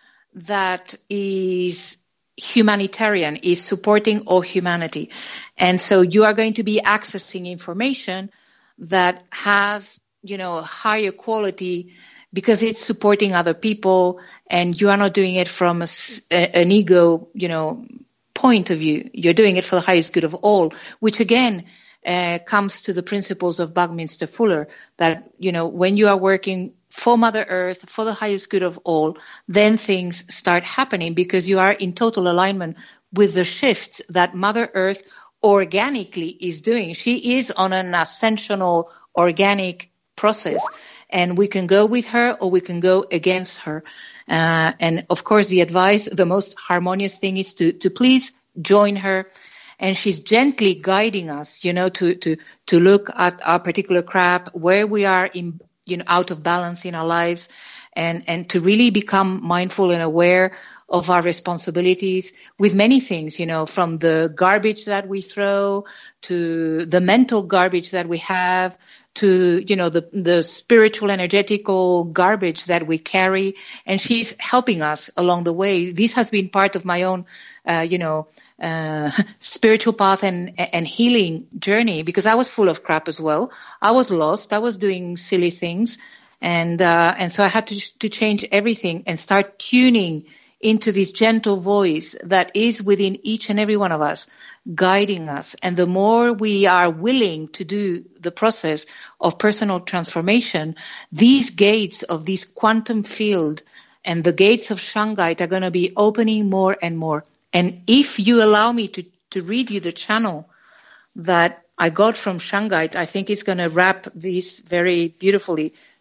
that is humanitarian, is supporting all humanity. And so you are going to be accessing information that has, you know, a higher quality because it's supporting other people, and you are not doing it from a, an ego, you know, point of view. You're doing it for the highest good of all, which again uh, comes to the principles of Buckminster Fuller, that, you know, when you are working for Mother Earth, for the highest good of all, then things start happening because you are in total alignment with the shifts that Mother Earth organically is doing. She is on an ascensional organic process, and we can go with her or we can go against her. Uh, and of course, the advice, the most harmonious thing is to, to please join her. And she's gently guiding us, you know, to, to, to look at our particular crap, where we are in, you know, out of balance in our lives, and, and to really become mindful and aware of our responsibilities with many things, you know, from the garbage that we throw to the mental garbage that we have to, you know, the, the spiritual, energetical garbage that we carry. And she's helping us along the way. This has been part of my own, uh, you know, uh, spiritual path and, and healing journey, because I was full of crap as well. I was lost. I was doing silly things. And, uh, and so I had to, to change everything and start tuning into this gentle voice that is within each and every one of us, guiding us. And the more we are willing to do the process of personal transformation, these gates of this quantum field and the gates of Shungite are going to be opening more and more. And if you allow me to, to read you the channel that I got from Shungite, I think it's going to wrap this very beautifully.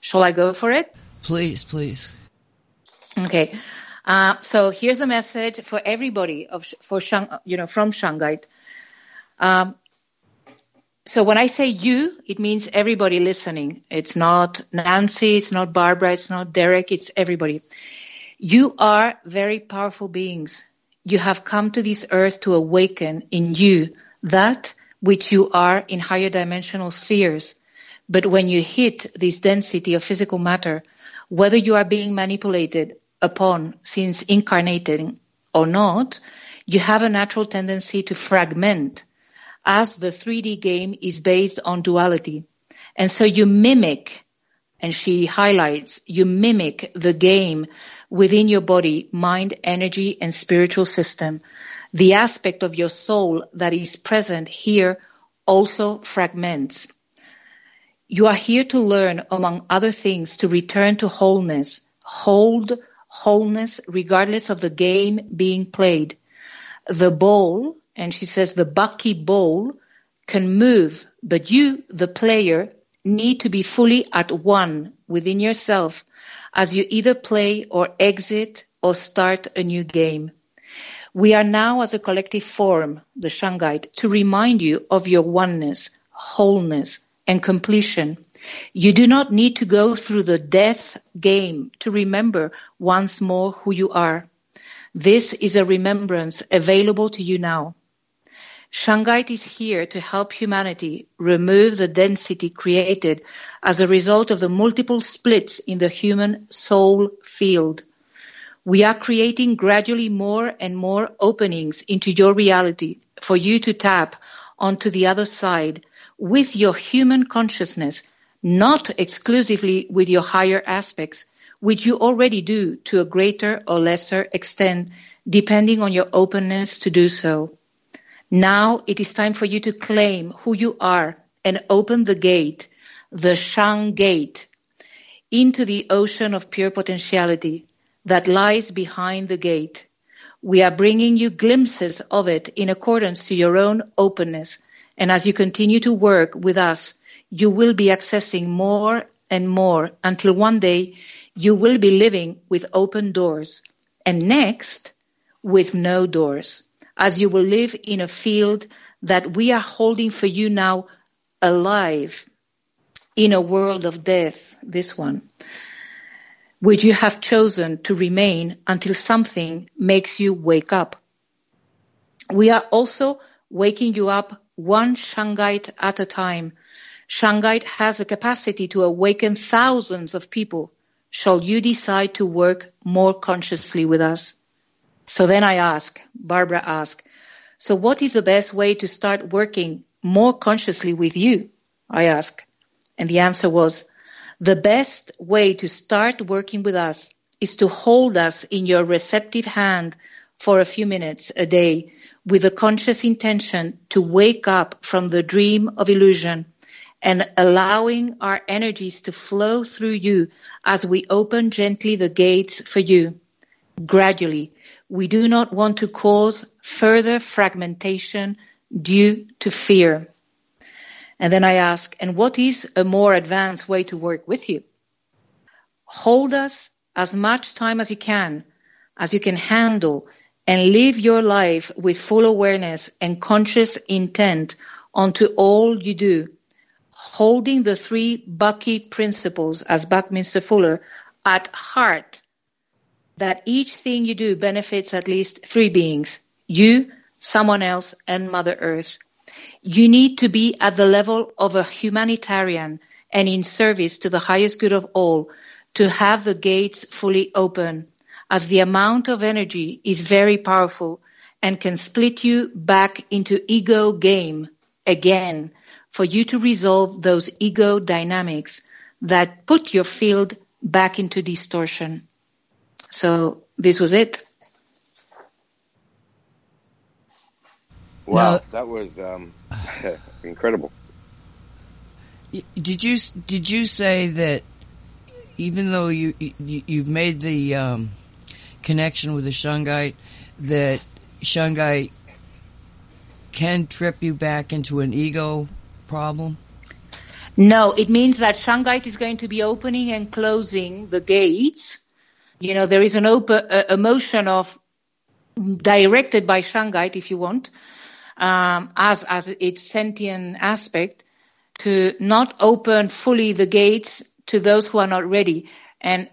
Shall I go for it? Please, please. Okay. Uh, so here's a message for everybody of for Shang, you know, from Shungite. Um, so when I say you, it means everybody listening. It's not Nancy, it's not Barbara, it's not Derek, it's everybody. You are very powerful beings. You have come to this earth to awaken in you that which you are in higher dimensional spheres. But when you hit this density of physical matter, whether you are being manipulated upon since incarnating or not, you have a natural tendency to fragment, as the three D game is based on duality. And so you mimic, and she highlights, you mimic the game within your body, mind, energy, and spiritual system. The aspect of your soul that is present here also fragments. You are here to learn, among other things, to return to wholeness. Hold wholeness regardless of the game being played. The ball, and she says the bucky ball, can move, but you, the player, need to be fully at one within yourself as you either play or exit or start a new game. We are now, as a collective form, the Shungite, to remind you of your oneness, wholeness, and completion. You do not need to go through the death game to remember once more who you are. This is a remembrance available to you now. Shungite is here to help humanity remove the density created as a result of the multiple splits in the human soul field. We are creating gradually more and more openings into your reality for you to tap onto the other side with your human consciousness, not exclusively with your higher aspects, which you already do to a greater or lesser extent, depending on your openness to do so. Now it is time for you to claim who you are and open the gate, the Shang gate, into the ocean of pure potentiality that lies behind the gate. We are bringing you glimpses of it in accordance to your own openness. And as you continue to work with us, you will be accessing more and more until one day you will be living with open doors. And next, with no doors, as you will live in a field that we are holding for you now alive in a world of death, this one, which you have chosen to remain until something makes you wake up. We are also waking you up one Shungite at a time. Shungite has a capacity to awaken thousands of people, shall you decide to work more consciously with us. So then I ask, Barbara asked, so what is the best way to start working more consciously with you? I asked. And the answer was, the best way to start working with us is to hold us in your receptive hand for a few minutes a day with a conscious intention to wake up from the dream of illusion and allowing our energies to flow through you as we open gently the gates for you. Gradually, we do not want to cause further fragmentation due to fear. And then I ask, and what is a more advanced way to work with you? Hold us as much time as you can, as you can handle, and live your life with full awareness and conscious intent onto all you do, holding the three Bucky principles, as Buckminster Fuller, at heart, that each thing you do benefits at least three beings, you, someone else, and Mother Earth. You need to be at the level of a humanitarian and in service to the highest good of all to have the gates fully open, as the amount of energy is very powerful and can split you back into ego game again for you to resolve those ego dynamics that put your field back into distortion. So this was it. Wow, Now, that was um, incredible. Did you did you say that even though you, you you've made the um, connection with the Shungite, that Shungite can trip you back into an ego problem? No, it means that Shungite is going to be opening and closing the gates. You know, there is an open, a, a motion of directed by Shungite, if you want, um, as as its sentient aspect, to not open fully the gates to those who are not ready. And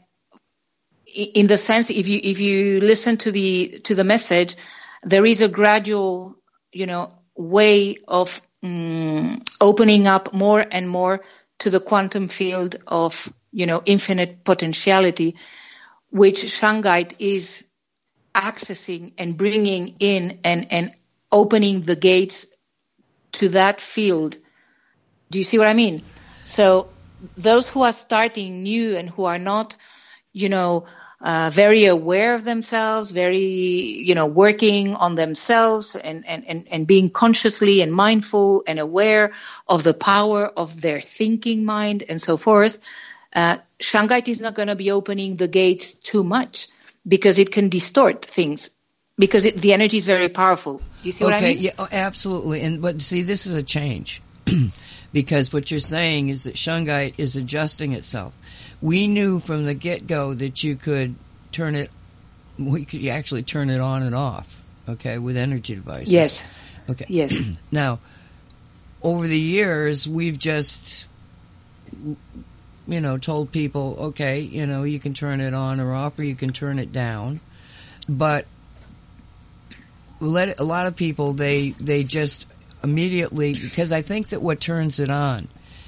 in the sense, if you if you listen to the to the message, there is a gradual, you know, way of um, opening up more and more to the quantum field of, you know, infinite potentiality, which Shungite is accessing and bringing in and, and opening the gates to that field. Do you see what I mean? So those who are starting new and who are not, you know, uh, very aware of themselves, very, you know, working on themselves and, and, and, and being consciously and mindful and aware of the power of their thinking mind and so forth, uh, Shungite is not going to be opening the gates too much because it can distort things. Because it, the energy is very powerful. You see what okay, I mean? Yeah, oh, absolutely. And but see, this is a change. Because what you're saying is that Shungite is adjusting itself. We knew from the get-go that you could turn it, we could actually turn it on and off, okay, with energy devices. Yes. Okay. Yes. Now, over the years, we've just, you know, told people, okay, you know, you can turn it on or off or you can turn it down. But let a lot of people, they, they just immediately, because I think that what turns it on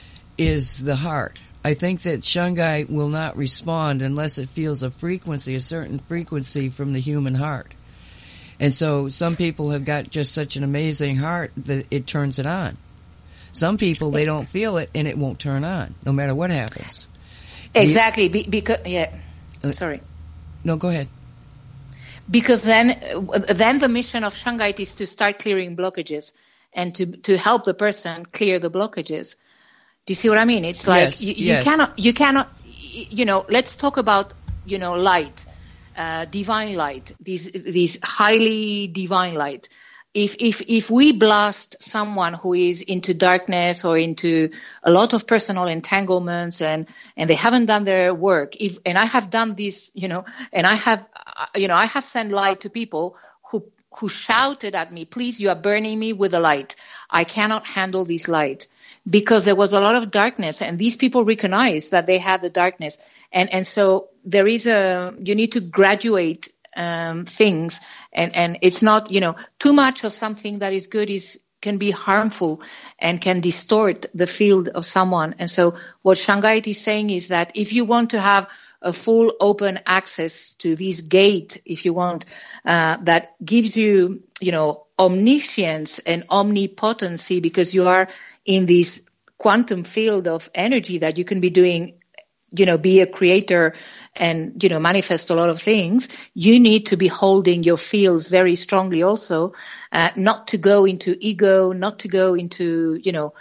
is the heart. I think that Shungite will not respond unless it feels a frequency, a certain frequency from the human heart. And so some people have got just such an amazing heart that it turns it on. Some people, they don't feel it and it won't turn on, no matter what happens. Exactly. Be, because, yeah. Sorry. No, go ahead. Because then, then the mission of Shungite is to start clearing blockages and to, to help the person clear the blockages. Do you see what I mean? It's like yes, you, you yes. cannot, you cannot, you know, let's talk about, you know, light, uh, divine light, these, these highly divine light. If, if, if we blast someone who is into darkness or into a lot of personal entanglements and, and they haven't done their work, if, and I have done this, you know, and I have, you know, I have sent light to people who, who shouted at me, please, you are burning me with the light. I cannot handle this light. Because there was a lot of darkness and these people recognized that they had the darkness. And, and so there is a, you need to graduate, um, things and, and it's not, you know, too much of something that is good is, can be harmful and can distort the field of someone. And so what Shungite is saying is that if you want to have a full open access to this gate, if you want, uh, that gives you, you know, omniscience and omnipotency because you are in this quantum field of energy that you can be doing, you know, be a creator and, you know, manifest a lot of things. You need to be holding your fields very strongly also, uh, not to go into ego, not to go into, you know,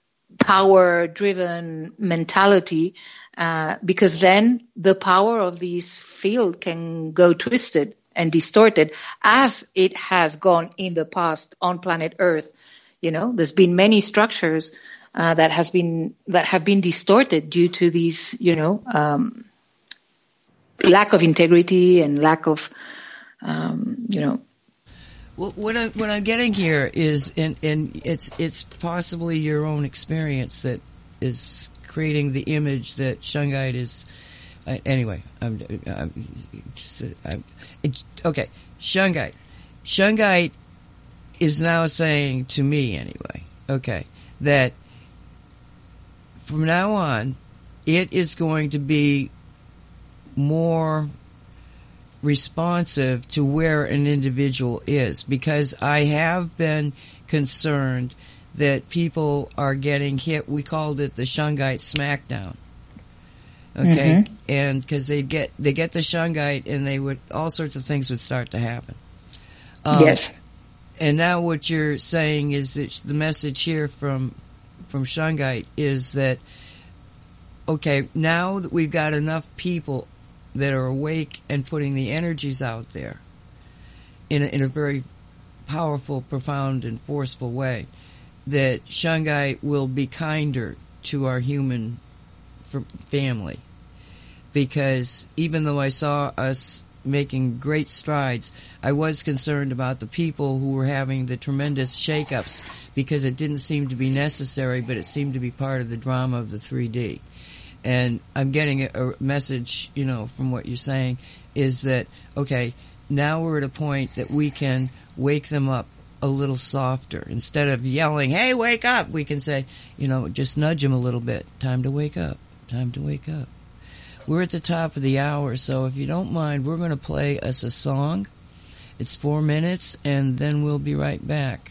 power driven mentality, uh, because then the power of this field can go twisted and distorted as it has gone in the past on planet Earth. You know, there's been many structures uh, that has been that have been distorted due to these, you know, um, lack of integrity and lack of, um, you know. Well, what I'm what I'm getting here is, and and it's it's possibly your own experience that is creating the image that Shungite is. Uh, anyway, I'm, I'm just I'm, it, okay. Shungite, Shungite is now saying to me anyway, okay, that from now on, it is going to be more responsive to where an individual is, because I have been concerned that people are getting hit. We called it the Shungite smackdown. Okay, mm-hmm. And because they get they get the Shungite, and they would all sorts of things would start to happen. Um, yes. And now what you're saying is that the message here from from Shungite is that, okay, now that we've got enough people that are awake and putting the energies out there in a, in a very powerful, profound, and forceful way, that Shungite will be kinder to our human family. Because even though I saw us making great strides, I was concerned about the people who were having the tremendous shakeups, because it didn't seem to be necessary, but it seemed to be part of the drama of the three D. And I'm getting a, a message, you know, from what you're saying, is that, okay, now we're at a point that we can wake them up a little softer. Instead of yelling, hey, wake up, we can say, you know, just nudge them a little bit. Time to wake up. Time to wake up. We're at the top of the hour, so if you don't mind, we're going to play us a song. It's four minutes, and then we'll be right back.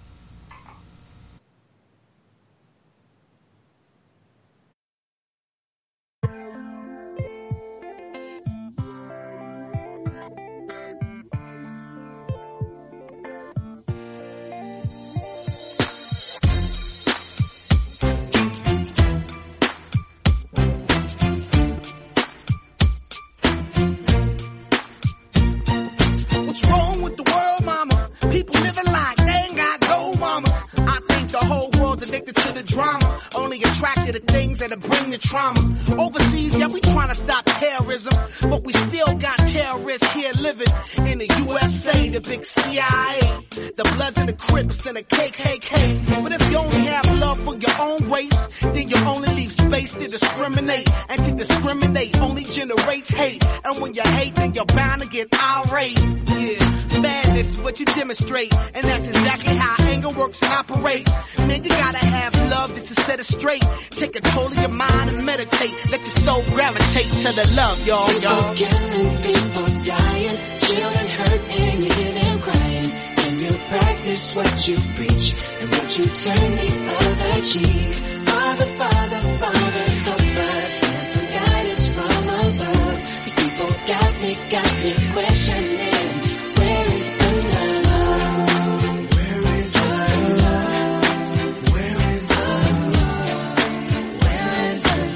Trauma. Overseas, yeah, we trying to stop terrorism, but we still got terrorists here living in the U S A, the big C I A, the Bloods and the Crips and the K K K. But if you only have love for your own race, then you only leave space to discriminate, and to discriminate only generates hate. And when you hate, then you're bound to get irate. Yeah, madness is what you demonstrate, and that's exactly how anger works and operates. Man, you gotta have love just to set it straight. Take control of your mind and meditate. Let your soul gravitate to the love, y'all, y'all. People killing, people dying, children hurt, and you hear them crying. And you practice what you preach, and what you turn the other cheek. Father, Father, Father, help us, send some guidance from above. These people got me, got me questioning, where is the love? Where is the love? Where is the love? Where is the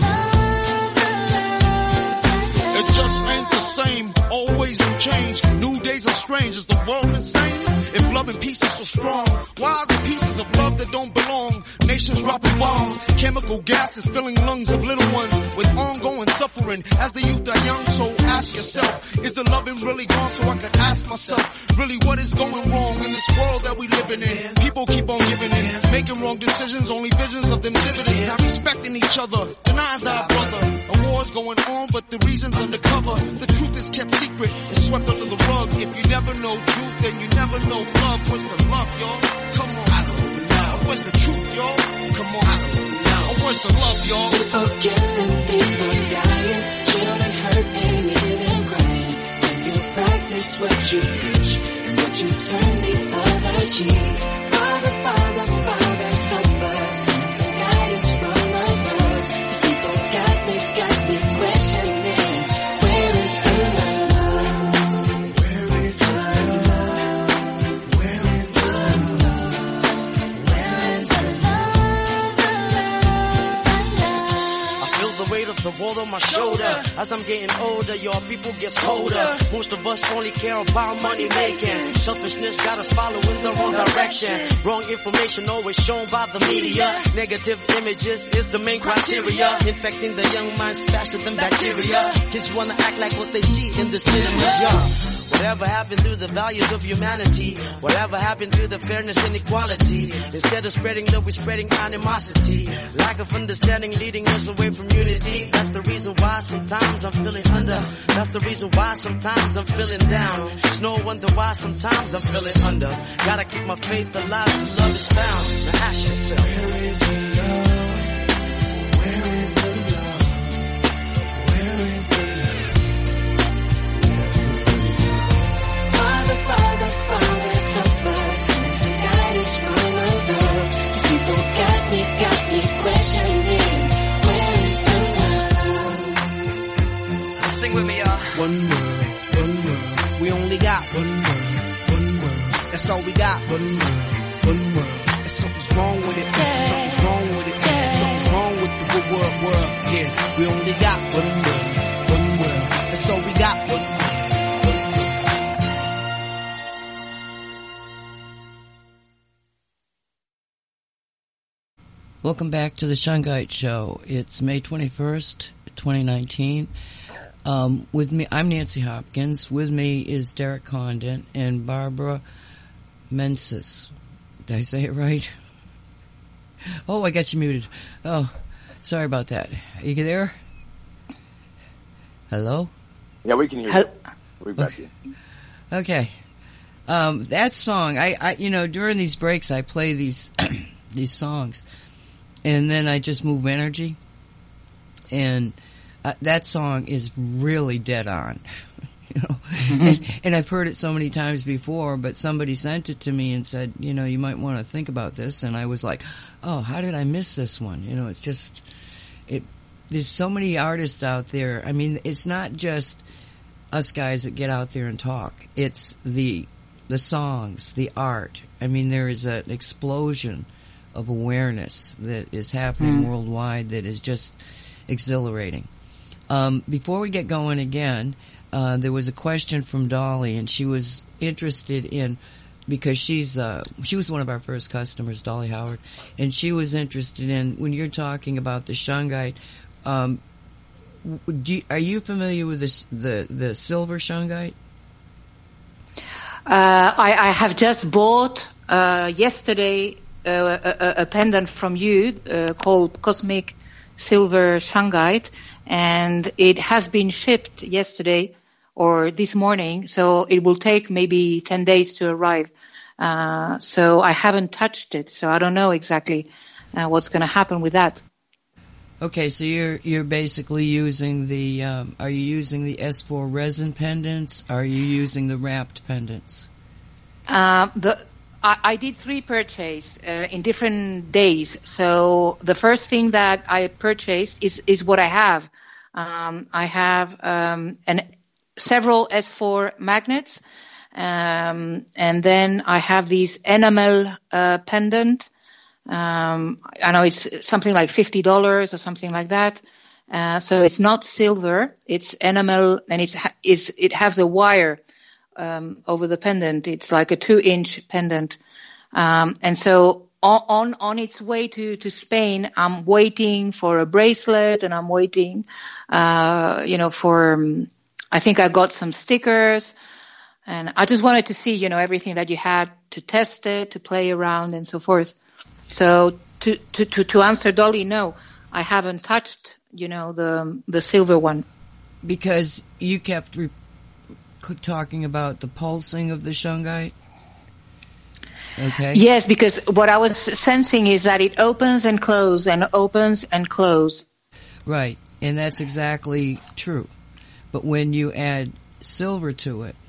love? It just ain't the same, always in change. New days are strange, is the world insane? If love and peace is so strong, why are the pieces of love that don't belong? Nations dropping bombs, chemical gases filling lungs of little ones with ongoing suffering as the youth are young. So ask yourself, is the loving really gone? So I could ask myself, really what is going wrong in this world that we living in? People keep on giving in, making wrong decisions, only visions of them dividends, not respecting each other, denying our brother. A war's going on, but the reason's undercover. The truth is kept secret, it's swept under the rug. If you never know truth, then you never know love. What's the love, y'all? Come on, I don't know. What's the truth, y'all? Come on, I don't know. What's the love, y'all? People killing, people dying, children hurt, and you hear them crying. When you practice what you preach, and what you turn the other cheek. Father, Father, Father, help us, send some guidance from above. These people got me, got me questioning, where is the love? Where is the love? Where is the love? Where is the love? I feel the weight of the world on my shoulder. As I'm getting older, y'all people get colder. Most of us only care about money making. Selfishness got us following the wrong direction. Wrong information always shown by the media. Negative images is the main criteria. Infecting the young minds faster than bacteria. Kids wanna act like what they see in the cinema. Yeah. Whatever happened to the values of humanity? Whatever happened to the fairness and equality? Instead of spreading love, we're spreading animosity. Lack of understanding leading us away from unity. That's the reason why sometimes I'm feeling under. That's the reason why sometimes I'm feeling down. It's no wonder why sometimes I'm feeling under. Gotta keep my faith alive till love is found. Now ask yourself, Where is the love? Where is the love? Where is the love? Where is the love? Father, Father, Father, help us, send some guidance from above. These people got me, got me questioning, where is the love? sing with me, y'all. One world, one world. We only got one world, one world. That's all we got. One world, one world. And something's wrong with it. Something's wrong with it. Something's wrong with the good world, world. Yeah, we only got one world, one world. That's all we got. One world. Welcome back to the Shungite Show. It's May twenty-first, twenty nineteen. Um, with me, I'm Nancy Hopkins. With me is Derek Condon and Barbara Mensis. Did I say it right? Oh, I got you muted. Oh, sorry about that. Are you there? Hello? Yeah, we can hear Hel- you. We've got you. Okay. Um, that song, I, I, you know, during these breaks, I play these, these songs, and then I just move energy, and uh, that song is really dead on, you know, mm-hmm. and, and I've heard it so many times before, but somebody sent it to me and said, you know, you might want to think about this, and I was like, oh, how did I miss this one? You know, it's just, it, there's so many artists out there. I mean, it's not just us guys that get out there and talk. It's the the songs, the art. I mean, there is an explosion of awareness that is happening mm. worldwide that is just exhilarating. Um, before we get going again, uh, there was a question from Dolly, and she was interested in, because she's uh, she was one of our first customers, Dolly Howard, and she was interested in, when you're talking about the Shungite, um, do you, are you familiar with this, the the silver Shungite? Uh, I, I have just bought uh, yesterday uh, a, a pendant from you uh, called Cosmic Silver Shungite, and it has been shipped yesterday or this morning, so it will take maybe ten days to arrive. Uh, so I haven't touched it, so I don't know exactly uh, what's going to happen with that. Okay, so you're you're basically using the um, are you using the S four resin pendants? Are you using the wrapped pendants? Uh, the I, I did three purchases uh, in different days. So the first thing that I purchased is is what I have. Um, I have um, an several S four magnets, um, and then I have this enamel uh, pendant. Um, I know it's something like fifty dollars or something like that. Uh, so it's not silver, it's enamel, and it's, it's, it has a wire, um, over the pendant. It's like a two inch pendant. Um, and so on, on, on its way to, to Spain, I'm waiting for a bracelet, and I'm waiting, uh, you know, for, um, I think I got some stickers, and I just wanted to see, you know, everything that you had to test it, to play around and so forth. So to, to, to, to answer Dolly, no, I haven't touched, you know, the the silver one. Because you kept re- talking about the pulsing of the Shungite? Okay. Yes, because what I was sensing is that it opens and closes and opens and closes. Right, and that's exactly true. But when you add silver to it,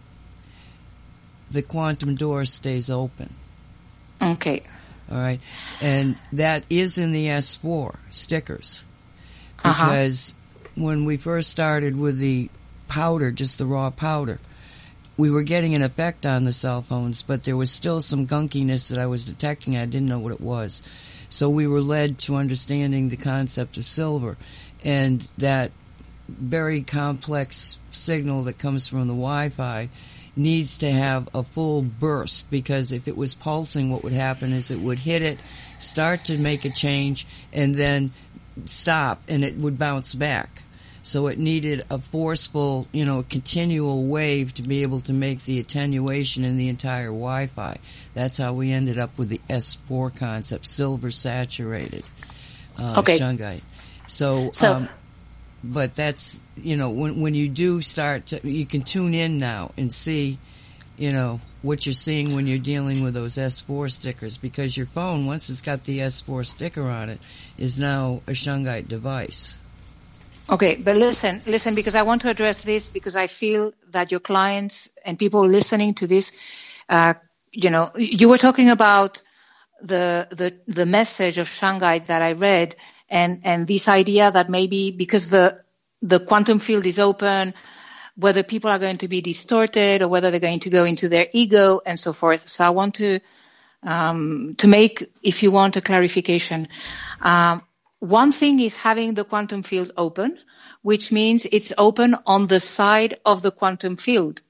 the quantum door stays open. Okay. All right, and that is in the S four stickers, because uh-huh. when we first started with the powder, just the raw powder, we were getting an effect on the cell phones, but there was still some gunkiness that I was detecting. I didn't know what it was. So we were led to understanding the concept of silver, and that very complex signal that comes from the Wi-Fi needs to have a full burst, because if it was pulsing, what would happen is it would hit it, start to make a change, and then stop, and it would bounce back. So it needed a forceful, you know, continual wave to be able to make the attenuation in the entire Wi-Fi. That's how we ended up with the S four concept, silver saturated uh, okay. Shungite. So, so um, but that's, you know, when when you do start to, you can tune in now and see, you know, what you're seeing when you're dealing with those S four stickers, because your phone, once it's got the S four sticker on it, is now a Shungite device. Okay, but listen, listen, because I want to address this, because I feel that your clients and people listening to this, uh, you know, you were talking about the the the message of Shungite that I read, and and this idea that maybe because the the quantum field is open, whether people are going to be distorted or whether they're going to go into their ego and so forth. So I want to um, to make, if you want, a clarification. Um, one thing is having the quantum field open, which means it's open on the side of the quantum field.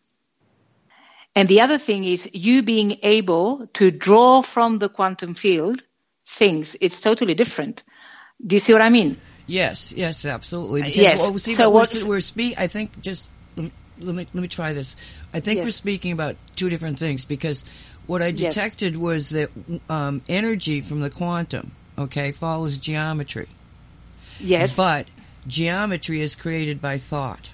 And the other thing is you being able to draw from the quantum field things. It's totally different. Do you see what I mean? Yes, yes, absolutely. Because, yes. Well, see, so we're, what, we're speak. I think just let me, let me let me try this. I think yes. we're speaking about two different things, because what I detected yes. was that um, energy from the quantum, okay, follows geometry. Yes. But geometry is created by thought.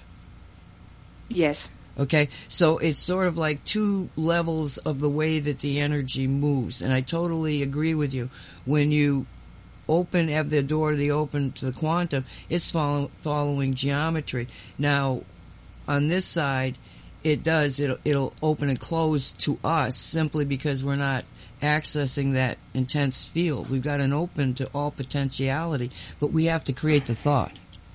Yes. Okay, so it's sort of like two levels of the way that the energy moves, and I totally agree with you. When you open, have the door to the open to the quantum, it's follow, following geometry. Now, on this side, it does, it'll, it'll open and close to us simply because we're not accessing that intense field. We've got an open to all potentiality, but we have to create the thought.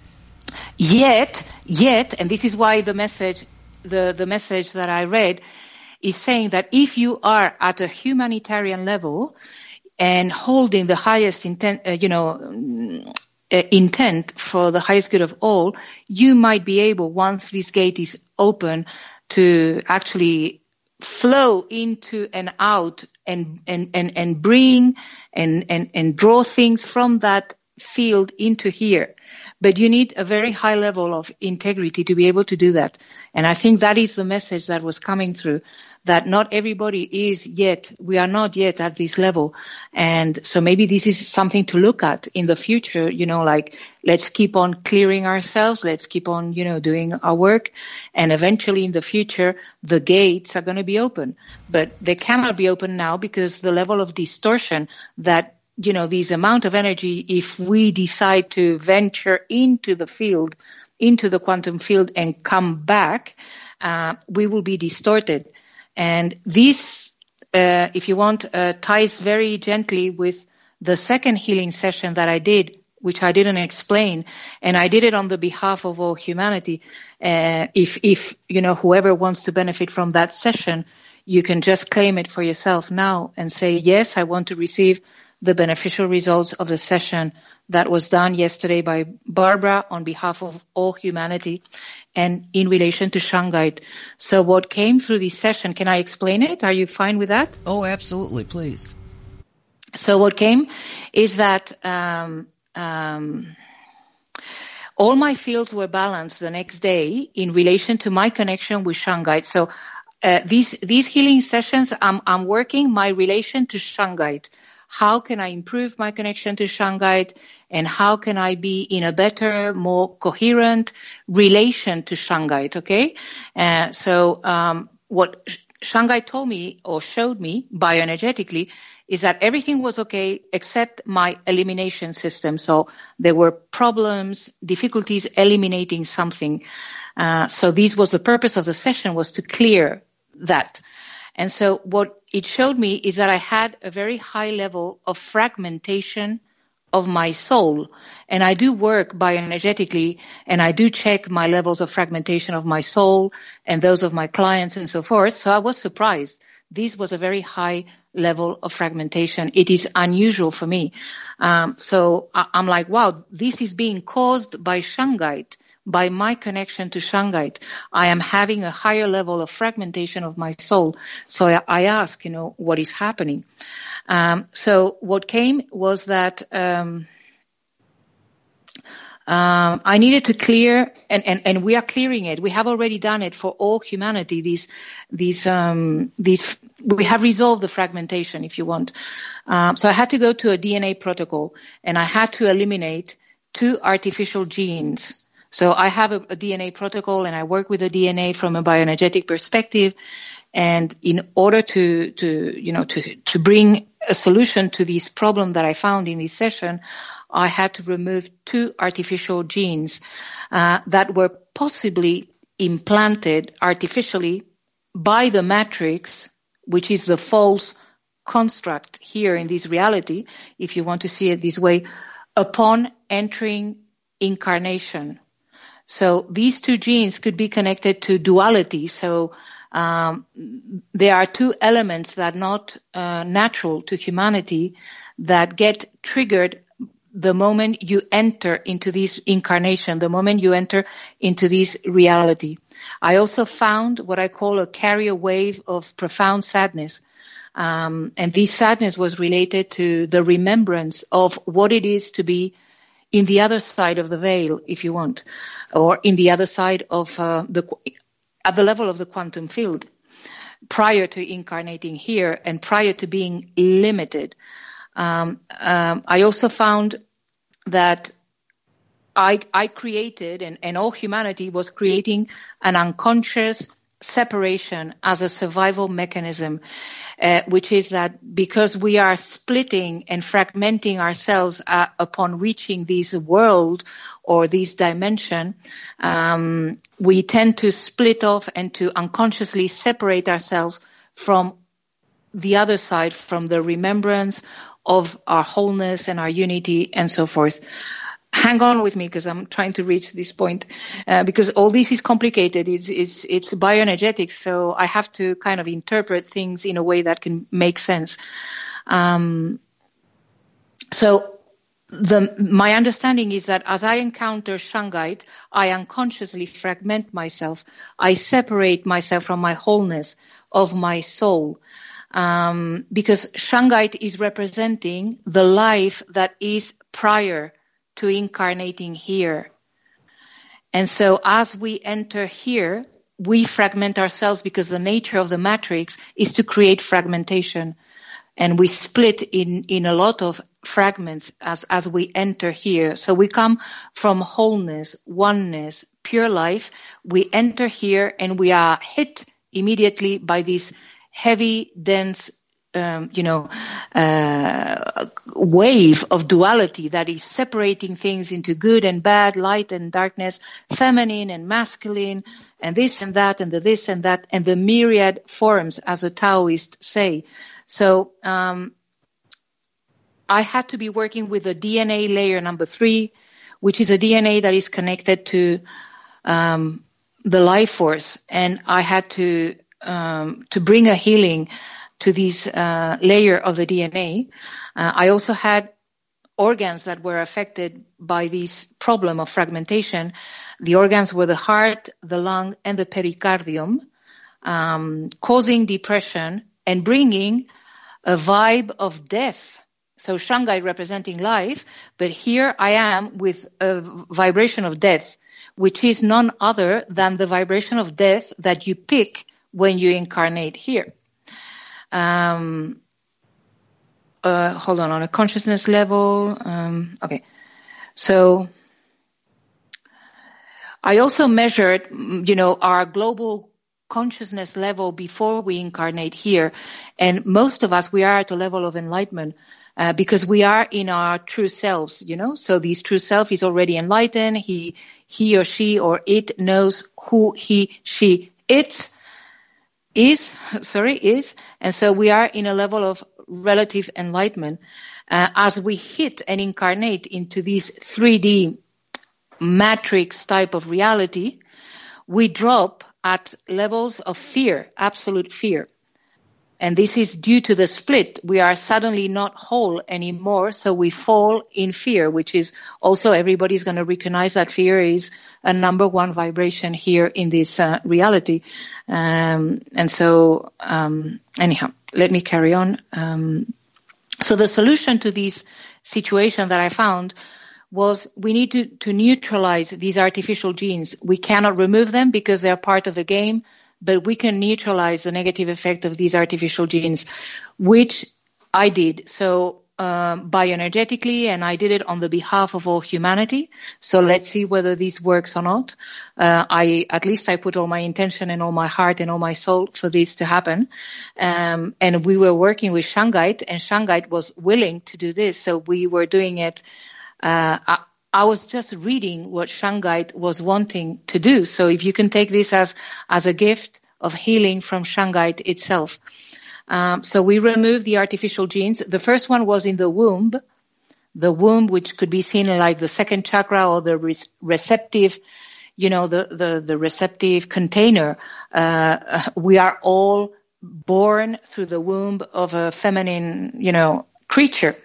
Yet, yet, and this is why the message, the, the message that I read is saying that if you are at a humanitarian level and holding the highest intent, uh, you know, uh, intent for the highest good of all, you might be able, once this gate is open, to actually flow into and out and, and, and, and bring and, and, and draw things from that field into here. But you need a very high level of integrity to be able to do that. And I think that is the message that was coming through, that not everybody is yet, we are not yet at this level. And so maybe this is something to look at in the future, you know, like, let's keep on clearing ourselves. Let's keep on, you know, doing our work. And eventually in the future, the gates are going to be open. But they cannot be open now because the level of distortion that, you know, this amount of energy, if we decide to venture into the field, into the quantum field and come back, uh, we will be distorted. And this, uh, if you want, uh, ties very gently with the second healing session that I did, which I didn't explain. And I did it on the behalf of all humanity. Uh, if, if, you know, whoever wants to benefit from that session, you can just claim it for yourself now and say, yes, I want to receive the beneficial results of the session that was done yesterday by Barbara on behalf of all humanity and in relation to Shungite. So what came through this session, can I explain it? Are you fine with that? Oh, absolutely, please. So what came is that um, um, all my fields were balanced the next day in relation to my connection with Shungite. So uh, these these healing sessions, I'm, I'm working my relation to Shungite. How can I improve my connection to Shungite, and how can I be in a better, more coherent relation to Shungite, okay? Uh, so um, what Shungite told me or showed me bioenergetically is that everything was okay except my elimination system. So there were problems, difficulties eliminating something. Uh, so this was the purpose of the session, was to clear that. And so what it showed me is that I had a very high level of fragmentation of my soul. And I do work bioenergetically, and I do check my levels of fragmentation of my soul and those of my clients and so forth. So I was surprised. This was a very high level of fragmentation. It is unusual for me. Um, so I, I'm like, wow, this is being caused by Shungite. By my connection to Shungite, I am having a higher level of fragmentation of my soul. So I, I ask, you know, what is happening? Um, so what came was that um, um, I needed to clear, and, and, and we are clearing it. We have already done it for all humanity. These, these, um, these, we have resolved the fragmentation, if you want. Um, so I had to go to a D N A protocol, and I had to eliminate two artificial genes. So I have a, a D N A protocol, and I work with the D N A from a bioenergetic perspective. And in order to, to, you know, to, to bring a solution to this problem that I found in this session, I had to remove two artificial genes uh, that were possibly implanted artificially by the matrix, which is the false construct here in this reality, if you want to see it this way, upon entering incarnation. So these two genes could be connected to duality. So um, there are two elements that are not uh, natural to humanity that get triggered the moment you enter into this incarnation, the moment you enter into this reality. I also found what I call a carrier wave of profound sadness. Um, and this sadness was related to the remembrance of what it is to be in the other side of the veil, if you want, or in the other side of uh, the, at the level of the quantum field, prior to incarnating here and prior to being limited. Um, um, I also found that I, I created, and, and all humanity was creating an unconscious separation as a survival mechanism, uh, which is that because we are splitting and fragmenting ourselves uh, upon reaching this world or this dimension, um, we tend to split off and to unconsciously separate ourselves from the other side, from the remembrance of our wholeness and our unity and so forth. Hang on with me because I'm trying to reach this point, uh, because all this is complicated. It's, it's, it's bioenergetics, so I have to kind of interpret things in a way that can make sense. Um, so the, my understanding is that as I encounter Shungite, I unconsciously fragment myself. I separate myself from my wholeness of my soul. Um, because Shungite is representing the life that is prior to incarnating here. And so as we enter here, we fragment ourselves because the nature of the matrix is to create fragmentation. And we split in, in a lot of fragments as, as we enter here. So we come from wholeness, oneness, pure life. We enter here and we are hit immediately by this heavy, dense, Um, you know, uh, wave of duality that is separating things into good and bad, light and darkness, feminine and masculine, and this and that, and the this and that, and the myriad forms, as the Taoists say. So um, I had to be working with the D N A layer number three, which is a D N A that is connected to um, the life force, and I had to um, to bring a healing to this uh, layer of the D N A. Uh, I also had organs that were affected by this problem of fragmentation. The organs were the heart, the lung, and the pericardium, um, causing depression and bringing a vibe of death. So Shungite representing life, but here I am with a vibration of death, which is none other than the vibration of death that you pick when you incarnate here. Um, uh, hold on, on a consciousness level. Um, okay. So I also measured, you know, our global consciousness level before we incarnate here. And most of us, we are at a level of enlightenment uh, because we are in our true selves, you know. So this true self is already enlightened. He, he or she or it knows who he, she, it's. Is, sorry, is, and so we are in a level of relative enlightenment. Uh, as we hit and incarnate into this three D matrix type of reality, we drop at levels of fear, absolute fear. And this is due to the split. We are suddenly not whole anymore, so we fall in fear, which is also everybody's going to recognize that fear is a number one vibration here in this uh, reality. Um, and so, um, anyhow, let me carry on. Um, so the solution to this situation that I found was we need to, to neutralize these artificial genes. We cannot remove them because they are part of the game, but we can neutralize the negative effect of these artificial genes, which I did. So um, bioenergetically, and I did it on the behalf of all humanity. So let's see whether this works or not. Uh, I at least I put all my intention and all my heart and all my soul for this to happen. Um, and we were working with Shungite, and Shungite was willing to do this. So we were doing it. Uh, I, I was just reading what Shungite was wanting to do. So if you can take this as, as a gift of healing from Shungite itself. Um, so we removed the artificial genes. The first one was in the womb, the womb, which could be seen like the second chakra or the re- receptive, you know, the, the, the receptive container. Uh, we are all born through the womb of a feminine, you know, creature.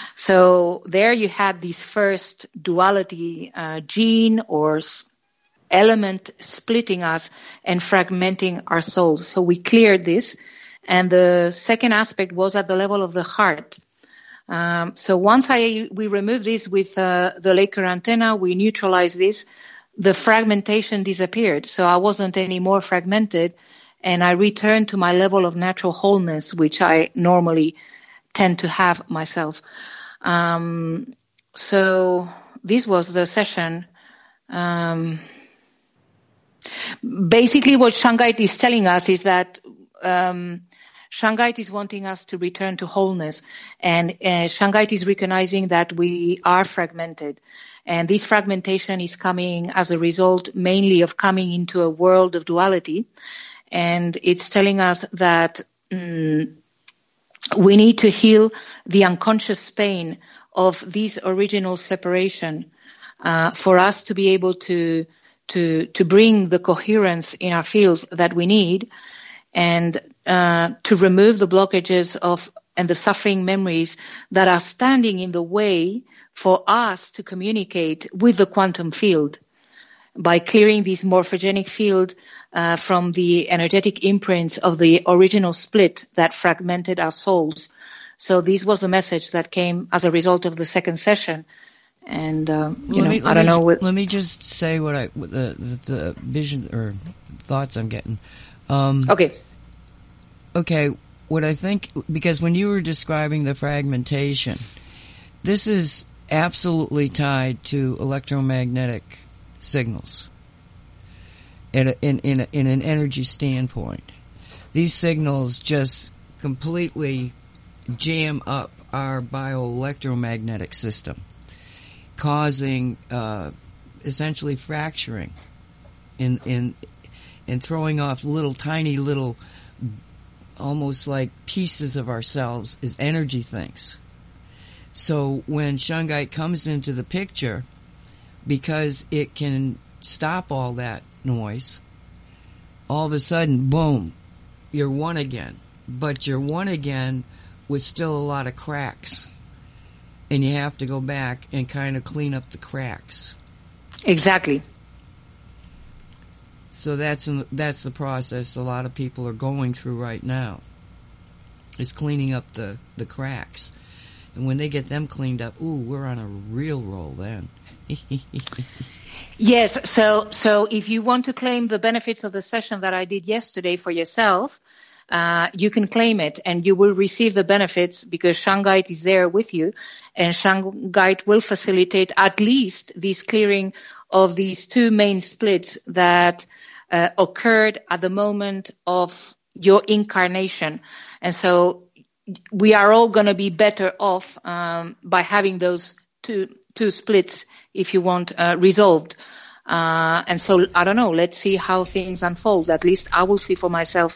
So there you had this first duality uh, gene or s- element splitting us and fragmenting our souls. So we cleared this. And the second aspect was at the level of the heart. Um, so once I we removed this with uh, the Laker antenna, we neutralized this, the fragmentation disappeared. So I wasn't any more fragmented, and I returned to my level of natural wholeness, which I normally tend to have myself. Um, so this was the session. Um, basically, what Shungite is telling us is that um, Shungite is wanting us to return to wholeness, and uh, Shungite is recognizing that we are fragmented, and this fragmentation is coming as a result mainly of coming into a world of duality, and it's telling us that um, we need to heal the unconscious pain of this original separation uh, for us to be able to to to bring the coherence in our fields that we need, and uh, to remove the blockages of and the suffering memories that are standing in the way for us to communicate with the quantum field. By clearing this morphogenic field uh, from the energetic imprints of the original split that fragmented our souls. So this was the message that came as a result of the second session. And, uh, you let know, me, I don't me, know. What, let me just say what I, the, the, the vision or thoughts I'm getting. Um, okay. Okay. What I think, because when you were describing the fragmentation, this is absolutely tied to electromagnetic signals in, a, in, in, a, in an energy standpoint. These signals just completely jam up our bioelectromagnetic system, causing uh, essentially fracturing in in and throwing off little tiny little almost like pieces of ourselves as energy things. So when Shungite comes into the picture, because it can stop all that noise, all of a sudden, boom, you're one again. But you're one again with still a lot of cracks. And you have to go back and kind of clean up the cracks. Exactly. So that's in, that's the process a lot of people are going through right now, is cleaning up the, the cracks. And when they get them cleaned up, ooh, we're on a real roll then. Yes, so so if you want to claim the benefits of the session that I did yesterday for yourself, uh, you can claim it, and you will receive the benefits because Shungite is there with you, and Shungite will facilitate at least this clearing of these two main splits that uh, occurred at the moment of your incarnation. And so we are all going to be better off um, by having those two two splits, if you want, uh, resolved. Uh, and so, I don't know, let's see how things unfold. At least I will see for myself,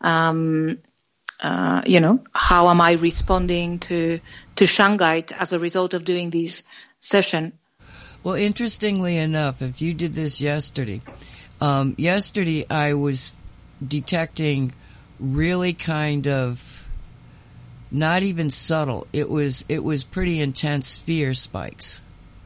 um, uh, you know, how am I responding to, to Shungite as a result of doing this session. Well, interestingly enough, if you did this yesterday, um, yesterday I was detecting really kind of not even subtle. It was, it was pretty intense fear spikes.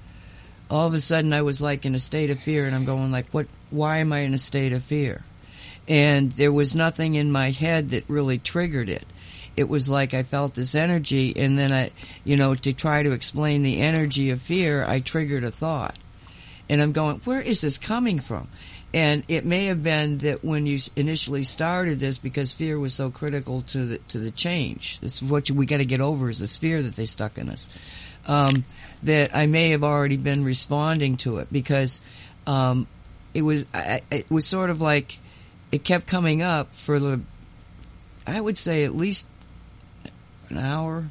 All of a sudden I was like in a state of fear, and I'm going like, what, why am I in a state of fear? And there was nothing in my head that really triggered it. It was like I felt this energy, and then I, you know, to try to explain the energy of fear, I triggered a thought. And I'm going, where is this coming from? And it may have been that when you initially started this, because fear was so critical to the, to the change. This is what you, we got to get over, is this fear that they stuck in us. Um, that I may have already been responding to it, because, um, it was, I, it was sort of like, it kept coming up for the, I would say at least an hour,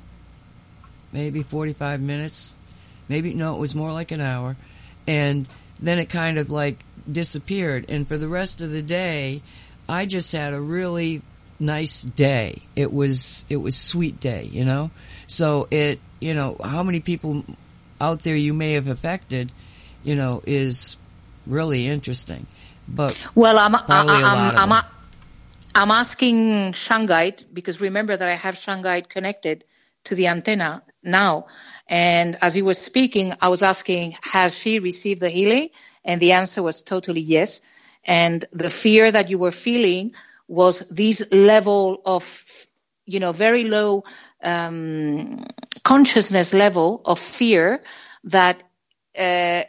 maybe forty-five minutes, maybe, no, it was more like an hour. And then it kind of like disappeared. And for the rest of the day, I just had a really nice day. It was, it was sweet day, you know? So it, you know, how many people out there you may have affected, you know, is really interesting. But well, I'm, probably I'm, a lot I'm, of I'm, I'm asking Shungite, because remember that I have Shungite connected to the antenna now. And as he was speaking, I was asking, has she received the healing? And the answer was totally yes. And the fear that you were feeling was this level of, you know, very low um, consciousness level of fear that uh,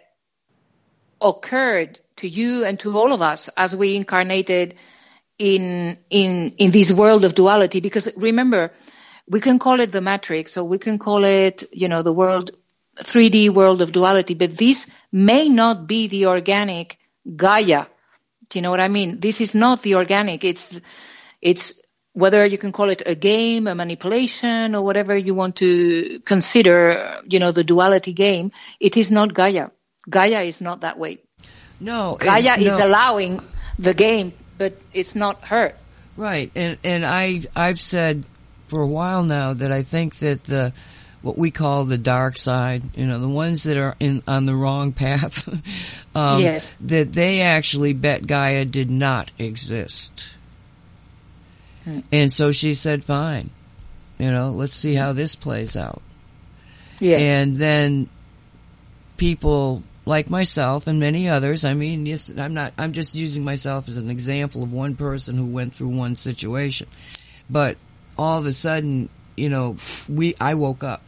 occurred to you and to all of us as we incarnated in in in this world of duality. Because remember, we can call it the Matrix, or we can call it, you know, the world, three D world of duality, but this may not be the organic Gaia. Do you know what I mean? This is not the organic. It's it's whether you can call it a game, a manipulation, or whatever you want to consider, you know, the duality game. It is not Gaia. Gaia is not that way. No, Gaia is no. allowing the game, but it's not her. Right, and and I I've said for a while now that I think that the what we call the dark side, you know, the ones that are in on the wrong path, um, yes, that they actually bet Gaia did not exist, hmm. and so she said, "Fine, you know, let's see how this plays out." Yeah, and then people like myself and many others, I mean, yes, I'm not, I'm just using myself as an example of one person who went through one situation. But all of a sudden, you know, we, I woke up.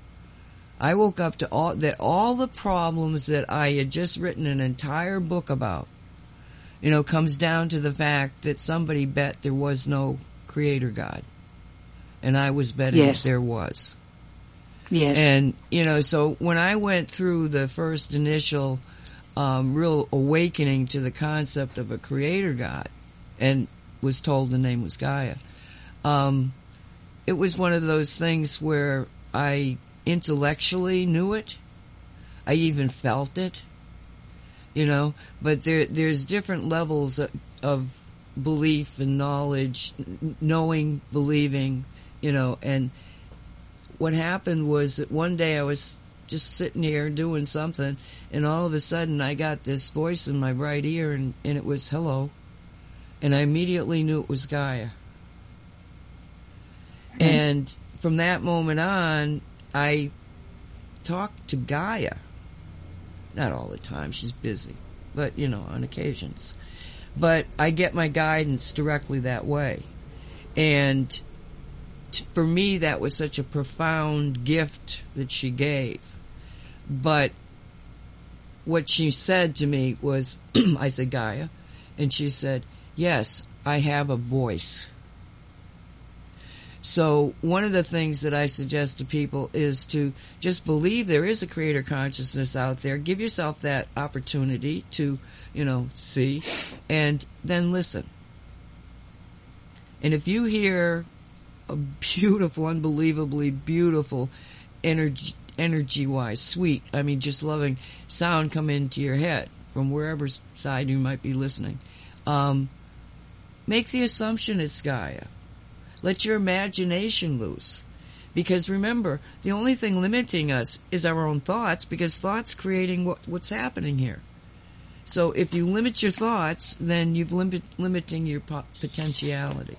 I woke up to all, that all the problems that I had just written an entire book about, you know, comes down to the fact that somebody bet there was no creator God. And I was betting yes. there was. Yes. And, you know, so when I went through the first initial um, real awakening to the concept of a creator God and was told the name was Gaia, um, it was one of those things where I intellectually knew it. I even felt it, you know, but there there's different levels of, of belief and knowledge, knowing, believing, you know, and what happened was that one day I was just sitting here doing something, and all of a sudden I got this voice in my right ear, and, and it was hello. And I immediately knew it was Gaia. Mm-hmm. And from that moment on, I talked to Gaia. Not all the time, she's busy, but, you know, on occasions. But I get my guidance directly that way. And for me, that was such a profound gift that she gave. But what she said to me was, I said, Gaia, and she said, yes, I have a voice. So one of the things that I suggest to people is to just believe there is a creator consciousness out there. Give yourself that opportunity to, you know, see, and then listen. And if you hear a beautiful, unbelievably beautiful, energy, energy-wise, sweet, I mean, just loving sound come into your head from wherever side you might be listening, um, make the assumption it's Gaia. Let your imagination loose. Because remember, the only thing limiting us is our own thoughts, because thoughts creating what, what's happening here. So if you limit your thoughts, then you've limit, limiting your po- potentiality.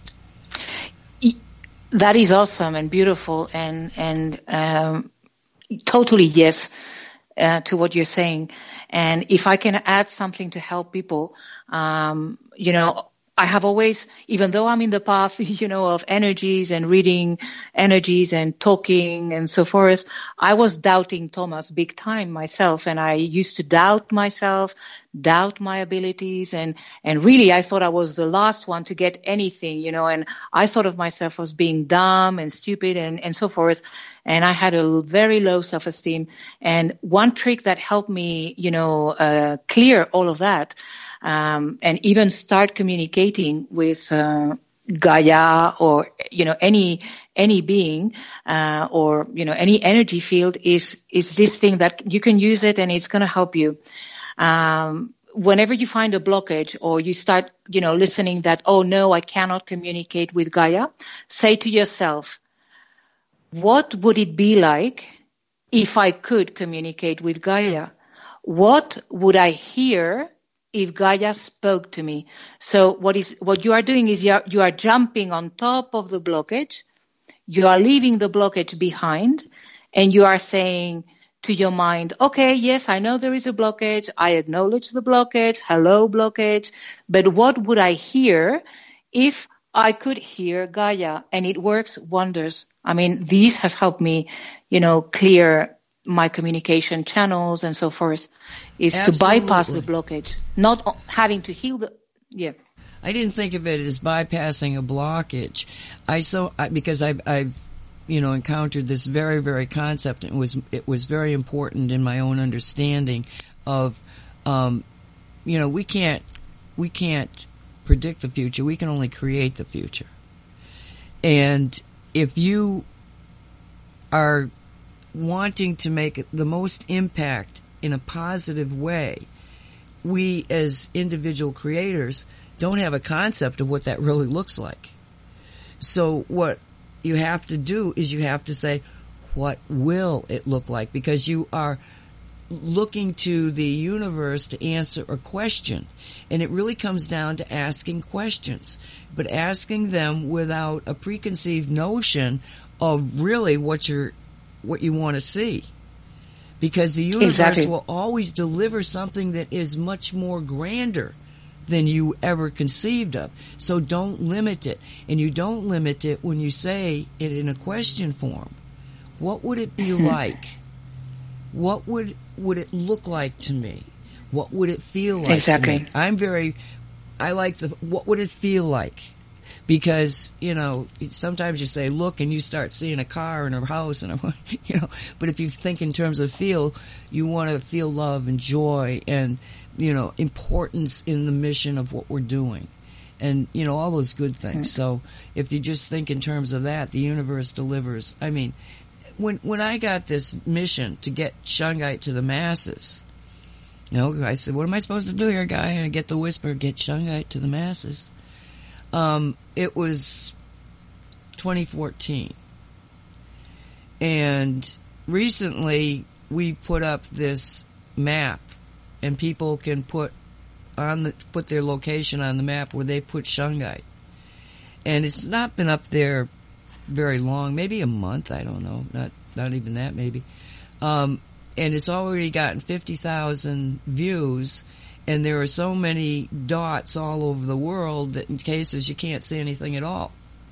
That is awesome and beautiful, and and um, totally yes uh, to what you're saying. And if I can add something to help people, um, you know, I have always, even though I'm in the path, you know, of energies and reading energies and talking and so forth, I was doubting Thomas big time myself, and I used to doubt myself, doubt my abilities, and, and really I thought I was the last one to get anything, you know, and I thought of myself as being dumb and stupid and, and so forth, and I had a very low self-esteem. And one trick that helped me, you know, uh, clear all of that, Um, and even start communicating with uh, Gaia or, you know, any any being uh, or, you know, any energy field is is this thing that you can use it and it's going to help you. Um, whenever you find a blockage or you start, you know, listening that, oh, no, I cannot communicate with Gaia, say to yourself, what would it be like if I could communicate with Gaia? What would I hear if Gaia spoke to me? So what is what you are doing is you are, you are jumping on top of the blockage, you are leaving the blockage behind, and you are saying to your mind, okay, yes, I know there is a blockage, I acknowledge the blockage, hello blockage, but what would I hear if I could hear Gaia, and it works wonders. I mean, this has helped me, you know, clear my communication channels and so forth, is Absolutely. to bypass the blockage, not having to heal the, yeah. I didn't think of it as bypassing a blockage. I so, I, because I've, I've, you know, encountered this very, very concept, and it was, it was very important in my own understanding of, um, you know, we can't, we can't predict the future. We can only create the future. And if you are wanting to make the most impact in a positive way, we as individual creators don't have a concept of what that really looks like. So what you have to do is you have to say, what will it look like? Because you are looking to the universe to answer a question. And it really comes down to asking questions, but asking them without a preconceived notion of really what you're, what you want to see. Because the universe Exactly. will always deliver something that is much more grander than you ever conceived of. So don't limit it. And you don't limit it when you say it in a question form. What would it be like? What would would it look like to me? What would it feel like Exactly. to me? I'm very, I like the, what would it feel like? Because, you know, sometimes you say look and you start seeing a car and a house and a, you know, but if you think in terms of feel, you want to feel love and joy and, you know, importance in the mission of what we're doing. And, you know, all those good things. So if you just think in terms of that, the universe delivers. I mean, when when I got this mission to get Shungite to the masses, you know, I said, what am I supposed to do here, guy? And I get the whisper, get Shungite to the masses. Um, it was twenty fourteen. And recently we put up this map, and people can put on the, put their location on the map where they put Shungite. And it's not been up there very long, maybe a month, I don't know, not not even that maybe. Um, and it's already gotten fifty thousand views, and there are so many dots all over the world that in cases you can't see anything at all.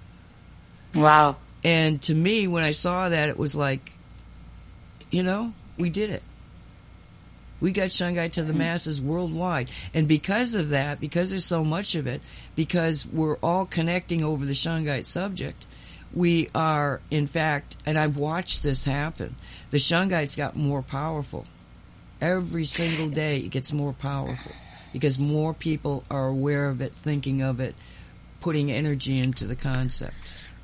Wow. And to me, when I saw that, it was like, you know, we did it. We got Shungite to the masses worldwide. And because of that, because there's so much of it, because we're all connecting over the Shungite subject, we are, in fact, and I've watched this happen, the Shungite's got more powerful. Every single day it gets more powerful because more people are aware of it, thinking of it, putting energy into the concept.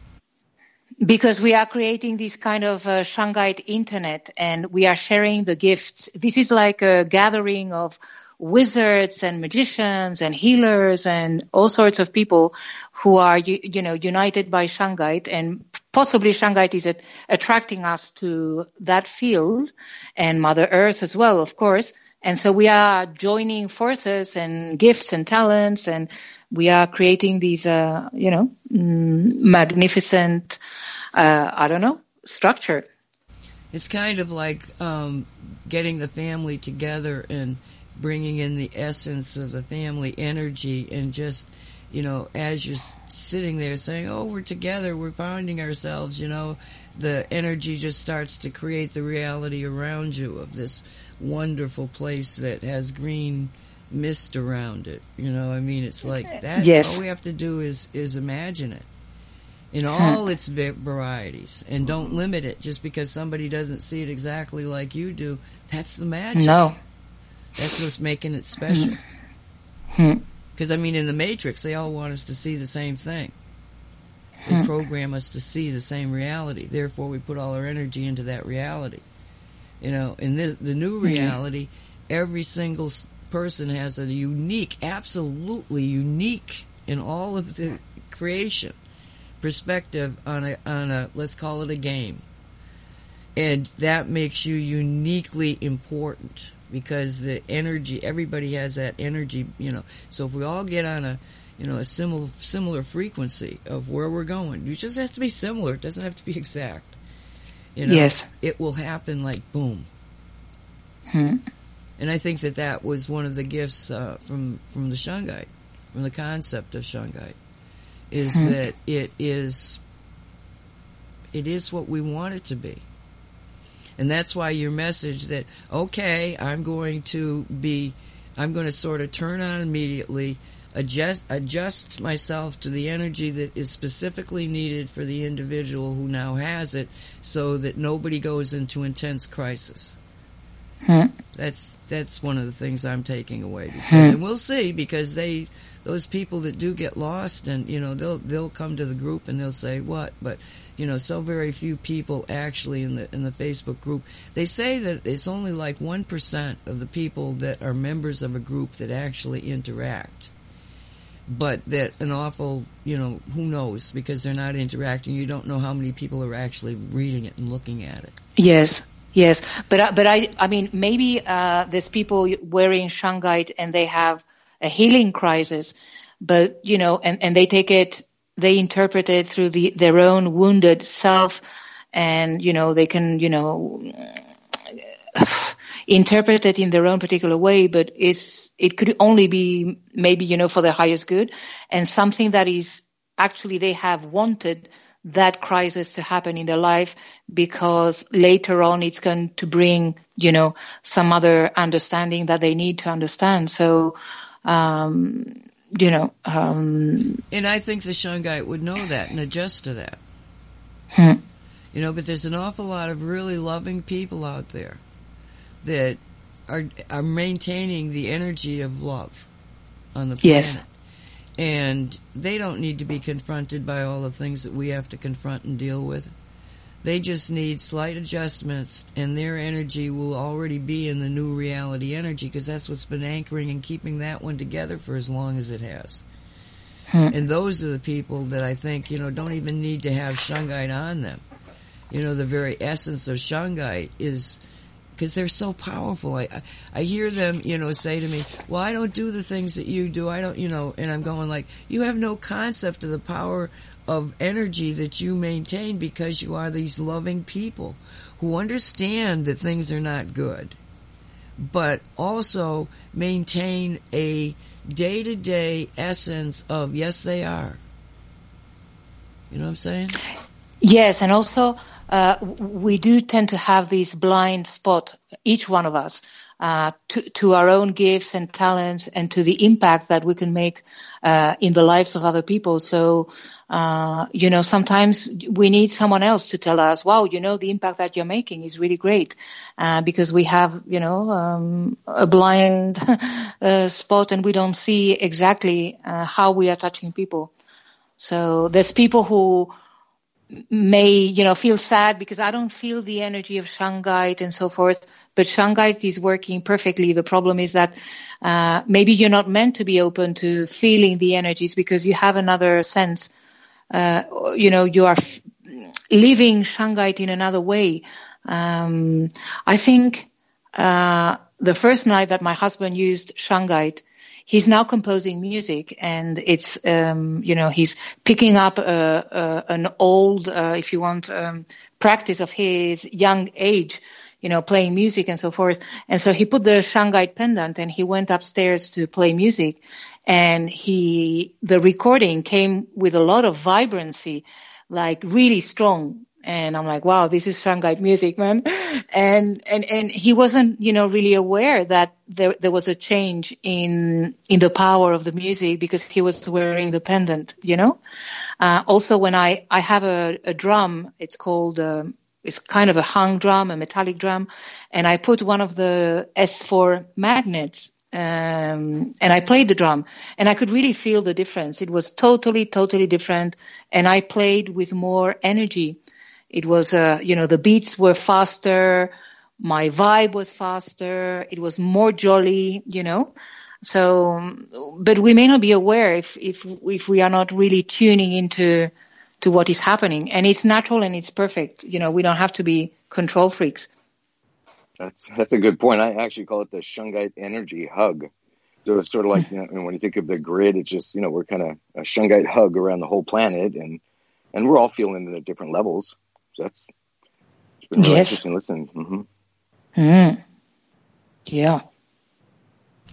Because we are creating this kind of uh, Shungite internet, and we are sharing the gifts. This is like a gathering of wizards and magicians and healers and all sorts of people who are, you, you know, united by Shungite, and possibly Shungite is at, attracting us to that field, and Mother Earth as well, of course. And so we are joining forces and gifts and talents, and we are creating these, uh, you know, mm, magnificent, uh, I don't know, structure. It's kind of like um, getting the family together and bringing in the essence of the family energy, and just, you know, as you're sitting there saying, oh, we're together, we're finding ourselves, you know, the energy just starts to create the reality around you of this wonderful place that has green mist around it. You know, I mean, it's like that. Yes. All we have to do is, is imagine it in all its varieties, and don't limit it just because somebody doesn't see it exactly like you do. That's the magic. No. That's what's making it special. Hmm. Because, I mean, in the Matrix, they all want us to see the same thing. They program us to see the same reality. Therefore, we put all our energy into that reality. You know, in the, the new reality, every single person has a unique, absolutely unique, in all of the creation, perspective on a, on a, let's call it a game. And that makes you uniquely important. Because the energy, everybody has that energy, you know. So if we all get on a, you know, a similar similar frequency of where we're going, it just has to be similar. It doesn't have to be exact. You know, yes. It will happen like boom. Hmm. And I think that that was one of the gifts uh, from from the Shungite, from the concept of Shungite. is mm-hmm. that it is, it is what we want it to be. And that's why your message that, okay, I'm going to be, I'm going to sort of turn on immediately, adjust, adjust myself to the energy that is specifically needed for the individual who now has it, so that nobody goes into intense crisis. Hmm. That's that's one of the things I'm taking away. Because, hmm. And we'll see, because they, those people that do get lost, and you know, they'll they'll come to the group and they'll say what, but you know, so very few people actually in the in the Facebook group. They say that it's only like one percent of the people that are members of a group that actually interact. But that an awful, you know, who knows, because they're not interacting. You don't know how many people are actually reading it and looking at it. Yes. Yes, but but I I mean maybe uh, there's people wearing shungite and they have a healing crisis, but you know, and, and they take it, they interpret it through the their own wounded self, and you know they can you know interpret it in their own particular way, but it's it could only be maybe you know for their highest good, and something that is actually they have wanted that crisis to happen in their life, because later on it's going to bring, you know, some other understanding that they need to understand. So, um, you know. Um, and I think the shungite would know that and adjust to that. Hmm. You know, but there's an awful lot of really loving people out there that are are maintaining the energy of love on the planet. Yes. And they don't need to be confronted by all the things that we have to confront and deal with. They just need slight adjustments, and their energy will already be in the new reality energy, because that's what's been anchoring and keeping that one together for as long as it has. Hmm. And those are the people that I think, you know, don't even need to have shungite on them. You know, the very essence of shungite is... because they're so powerful. I, I I hear them, you know, say to me, well, I don't do the things that you do. I don't, you know, and I'm going like, you have no concept of the power of energy that you maintain, because you are these loving people who understand that things are not good, but also maintain a day-to-day essence of, yes, they are. You know what I'm saying? Yes, and also... Uh, we do tend to have this blind spot, each one of us, uh, to, to our own gifts and talents, and to the impact that we can make uh, in the lives of other people. So, uh, you know, sometimes we need someone else to tell us, wow, you know, the impact that you're making is really great, uh, because we have, you know, um, a blind uh, spot, and we don't see exactly uh, how we are touching people. So there's people who may, you know, feel sad because I don't feel the energy of shungite and so forth, but shungite is working perfectly. The problem is that uh, maybe you're not meant to be open to feeling the energies because you have another sense. Uh, you know, you are f- living shungite in another way. Um, I think uh, the first night that my husband used shungite, he's now composing music, and it's, um, you know, he's picking up a, a, an old, uh, if you want, um, practice of his young age, you know, playing music and so forth. And so he put the shungite pendant and he went upstairs to play music, and he, the recording came with a lot of vibrancy, like really strong. And I'm like, wow, this is shungite music, man. And, and, and he wasn't, you know, really aware that there, there was a change in, in the power of the music because he was wearing the pendant, you know? Uh, also when I, I have a, a drum, it's called, um, it's kind of a hung drum, a metallic drum. And I put one of the S four magnets, um, and I played the drum, and I could really feel the difference. It was totally, totally different. And I played with more energy. It was, uh, you know, the beats were faster, my vibe was faster, it was more jolly, you know. So, but we may not be aware if, if, if we are not really tuning into, to what is happening. And it's natural and it's perfect. You know, we don't have to be control freaks. That's, that's a good point. I actually call it the shungite energy hug. So it's sort of like, you know, when you think of the grid, it's just, you know, we're kind of a shungite hug around the whole planet, and, and we're all feeling it at different levels. That's it's been really yes. interesting listening. Mm-hmm. Mm. Yeah.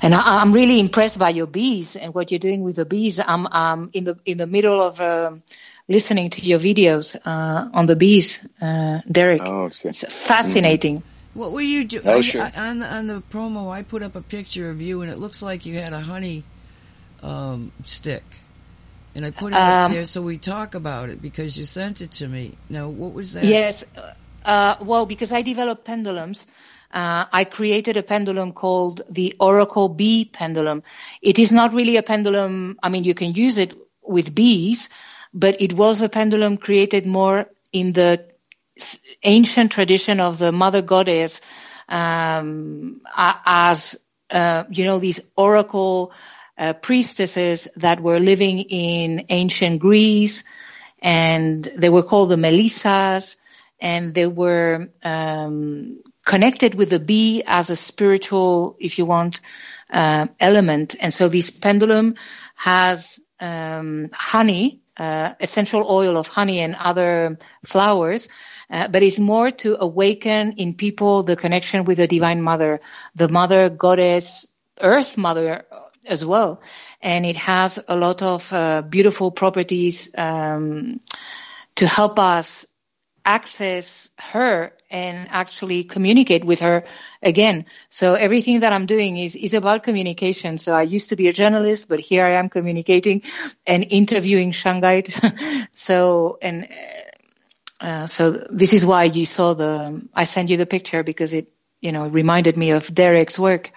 And I, I'm really impressed by your bees and what you're doing with the bees. I'm um, in the in the middle of uh, listening to your videos uh, on the bees, uh, Derek. Oh, okay. It's fascinating. Mm-hmm. What were you doing? Oh, sure. On the, on the promo, I put up a picture of you, and it looks like you had a honey um, stick. And I put it Um, up there so we talk about it because you sent it to me. Now, what was that? Yes. Uh, well, because I developed pendulums, uh, I created a pendulum called the Oracle Bee Pendulum. It is not really a pendulum. I mean, you can use it with bees, but it was a pendulum created more in the ancient tradition of the Mother Goddess, um, as, uh, you know, these oracle uh, priestesses that were living in ancient Greece, and they were called the Melissas, and they were um, connected with the bee as a spiritual, if you want, uh, element. And so this pendulum has um, honey, uh, essential oil of honey and other flowers, uh, but it's more to awaken in people the connection with the Divine Mother, the Mother Goddess, Earth Mother as well. And it has a lot of uh, beautiful properties um, to help us access her and actually communicate with her again. So everything that I'm doing is, is about communication. So I used to be a journalist, but here I am communicating and interviewing Shungite. so, and, uh, so this is why you saw the, I sent you the picture because it, you know, reminded me of Derek's work.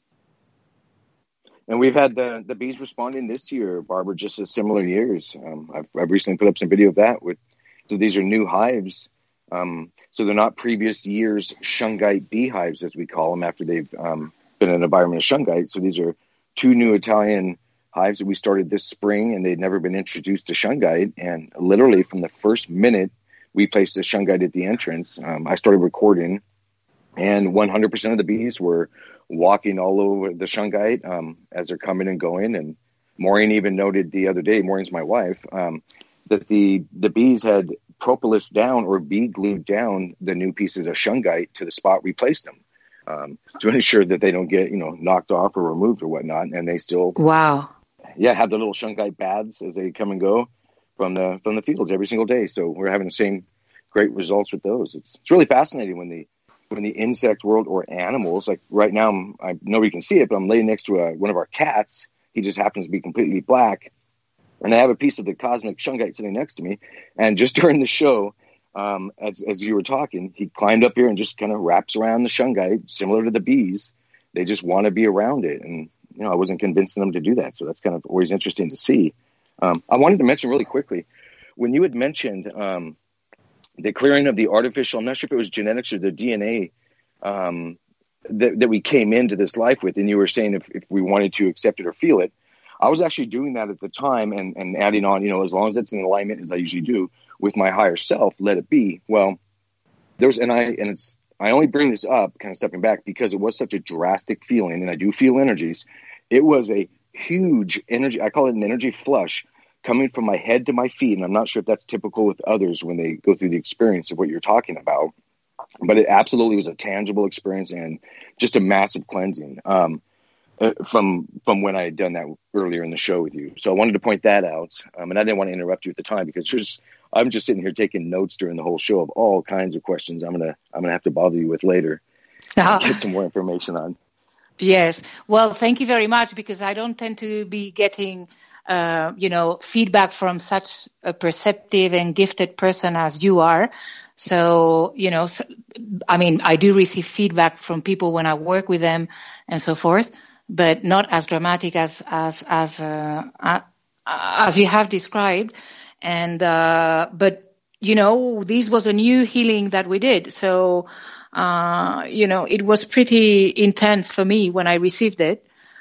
And we've had the, the bees responding this year, Barbara, just as similar years. Um, I've, I've recently put up some video of that. With, so these are new hives. Um, so they're not previous year's Shungite beehives, as we call them, after they've um, been in an environment of Shungite. So these are two new Italian hives that we started this spring, and they'd never been introduced to Shungite. And literally from the first minute we placed the Shungite at the entrance, um, I started recording, and one hundred percent of the bees were walking all over the Shungite um, as they're coming and going. And Maureen even noted the other day, Maureen's my wife, um, that the, the bees had propolis down or bee glued down the new pieces of Shungite to the spot we placed them um, to ensure that they don't get, you know, knocked off or removed or whatnot. And they still, wow, yeah, have the little Shungite baths as they come and go from the from the fields every single day. So we're having the same great results with those. It's it's really fascinating when the when the insect world or animals, like right now, I'm, I nobody can see it, but I'm laying next to a, one of our cats. He just happens to be completely black. And I have a piece of the cosmic Shungite sitting next to me. And just during the show, um, as, as you were talking, he climbed up here and just kind of wraps around the Shungite, similar to the bees. They just want to be around it. And, you know, I wasn't convincing them to do that. So that's kind of always interesting to see. Um, I wanted to mention really quickly, when you had mentioned um, the clearing of the artificial, I'm not sure if it was genetics or the D N A um, that, that we came into this life with, and you were saying if, if we wanted to accept it or feel it, I was actually doing that at the time and, and adding on, you know, as long as it's in alignment, as I usually do, with my higher self, let it be. Well, there's, and I, and it's, I only bring this up, kind of stepping back, because it was such a drastic feeling, and I do feel energies. It was a huge energy, I call it an energy flush, coming from my head to my feet. And I'm not sure if that's typical with others when they go through the experience of what you're talking about, but it absolutely was a tangible experience and just a massive cleansing. Um, Uh, from from when I had done that earlier in the show with you. So I wanted to point that out. Um, and I didn't want to interrupt you at the time because just, I'm just sitting here taking notes during the whole show of all kinds of questions I'm going to I'm gonna have to bother you with later uh, get some more information on. Yes. Well, thank you very much, because I don't tend to be getting, uh, you know, feedback from such a perceptive and gifted person as you are. So, you know, so, I mean, I do receive feedback from people when I work with them and so forth, but not as dramatic as as as uh, uh, as you have described. And uh, but you know, this was a new healing that we did. So uh, you know, it was pretty intense for me when I received it.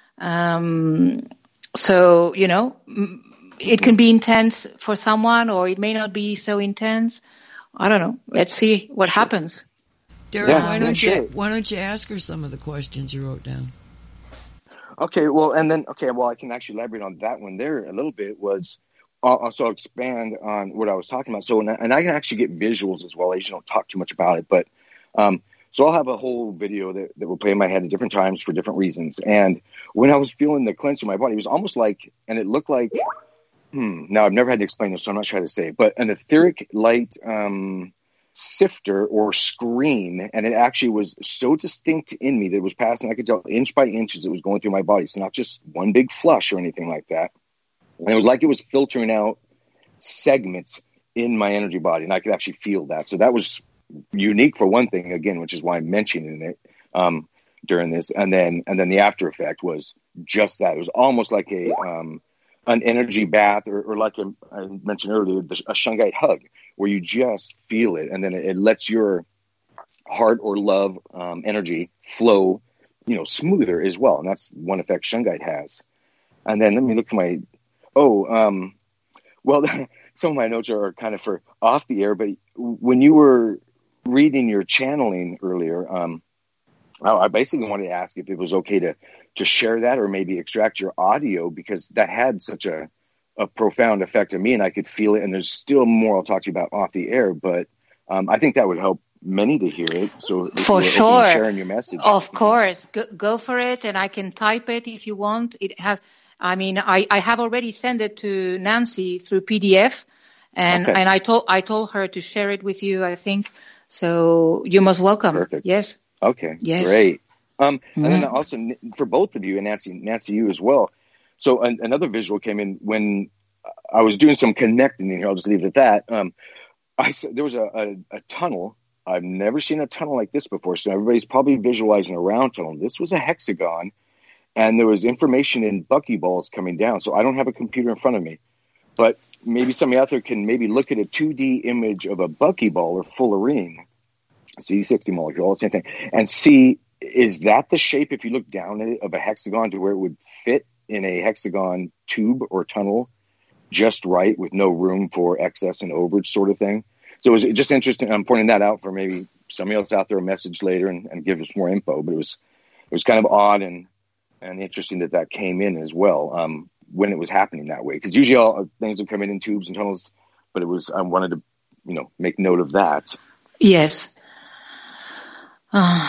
Um, so you know, it can be intense for someone, or it may not be so intense. I don't know. Let's see what happens. Derek, yeah, why don't you sure. why don't you ask her some of the questions you wrote down? Okay, well, and then, okay, well, I can actually elaborate on that one there a little bit, was uh, also expand on what I was talking about. So, and I, and I can actually get visuals as well. I usually don't talk too much about it, but um, So I'll have a whole video that, that will play in my head at different times for different reasons. And when I was feeling the cleanse in my body, it was almost like, and it looked like, hmm, now I've never had to explain this, so I'm not sure how to say it, but an etheric light um, sifter or screen, and it actually was so distinct in me that it was passing, I could tell inch by inch as it was going through my body. So not just one big flush or anything like that. And it was like it was filtering out segments in my energy body, and I could actually feel that. So that was unique for one thing, again, which is why I'm mentioning it um, during this. And then, and then the after effect was just that. It was almost like a um, an energy bath, or, or like a, I mentioned earlier, the, a Shungite hug, where you just feel it, and then it, it lets your heart or love um, energy flow, you know, smoother as well. And that's one effect Shungite has. And then let me look at my, oh, um, well, some of my notes are kind of for off the air, but when you were reading your channeling earlier, um, I basically wanted to ask if it was okay to, to share that or maybe extract your audio, because that had such a, a profound effect on me and I could feel it. And there's still more I'll talk to you about off the air, but um, I think that would help many to hear it. So if for you sure, sharing your message, of course, go, go for it. And I can type it if you want. It has, I mean, I, I have already sent it to Nancy through P D F, and, okay. and I told, I told her to share it with you, I think. So you most welcome. Perfect. Yes. Okay. Yes. Great. Um, and mm. then also for both of you, and Nancy, Nancy, you as well. So an, another visual came in when I was doing some connecting in here. I'll just leave it at that. Um, I there was a, a, a tunnel. I've never seen a tunnel like this before. So everybody's probably visualizing a round tunnel. This was a hexagon, and there was information in buckyballs coming down. So I don't have a computer in front of me, but maybe somebody out there can maybe look at a two D image of a buckyball or fullerene, C sixty molecule, all the same thing, and see, is that the shape, if you look down at it, of a hexagon to where it would fit in a hexagon tube or tunnel just right with no room for excess and overage sort of thing? So it was just interesting. I'm pointing that out for maybe somebody else out there a message later and, and give us more info, but it was it was kind of odd and, and interesting that that came in as well. Um, when it was happening that way, because usually all things would come in in tubes and tunnels, but it was, I wanted to, you know, make note of that. Yes. Uh,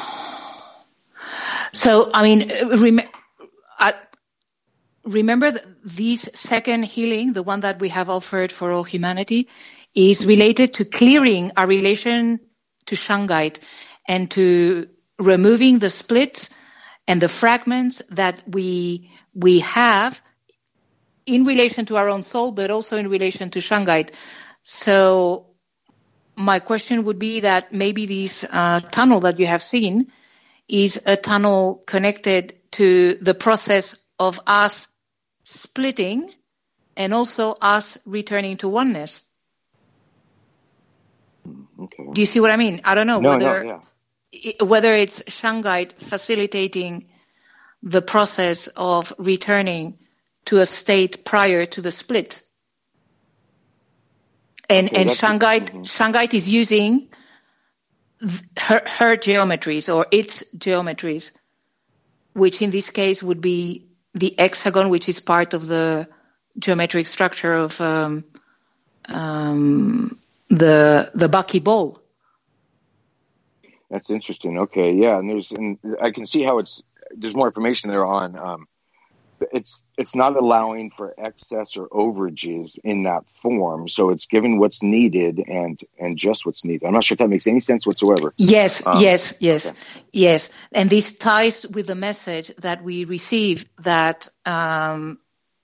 so, I mean, rem- I, remember that this second healing, the one that we have offered for all humanity, is related to clearing our relation to Shungite and to removing the splits and the fragments that we we have in relation to our own soul, but also in relation to Shungite. So my question would be that maybe this uh, tunnel that you have seen is a tunnel connected to the process of us splitting and also us returning to oneness. Okay. Do you see what I mean? I don't know no, whether no, yeah. it, whether it's Shungite facilitating the process of returning to a state prior to the split. And Okay, and that's- Shungite mhm. Shungite is using th- her, her geometries or its geometries, which in this case would be the hexagon, which is part of the geometric structure of um, um, the the buckyball. That's interesting. Okay, yeah, and there's, and I can see how it's, there's more information there on. Um, it's it's not allowing for excess or overages in that form, so it's given what's needed and and just what's needed. I'm not sure if that makes any sense whatsoever. Yes, Um, yes, yes, okay. yes. And this ties with the message that we receive that, um,